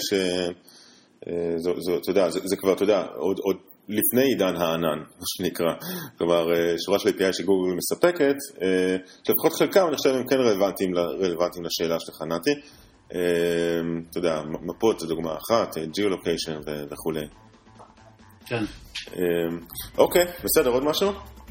אתה יודע, זה כבר, אתה יודע, עוד לפני עידן הענן, מה שנקרא. כלומר, שורה של API שגוגל מספקת, שלפחות חלקם אני חושב הם כן רלוונטיים לשאלה שלך, נתי. אתה יודע, מפות זה דוגמה אחת, Geolocation וכו'. כן. אוקיי, בסדר, עוד משהו?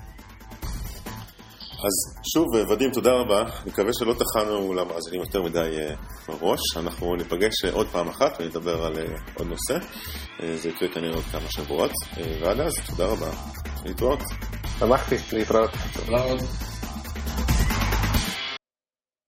אז שוב, ודים, תודה רבה. מקווה שלא תחנו למאזינים יותר מדי בראש. אנחנו ניפגש עוד פעם אחת ונדבר על עוד נושא. זה יקרה כנראה עוד כמה שבועות. ועד אז, תודה רבה. להתראות. שמחתי, להתראות. תודה רבה.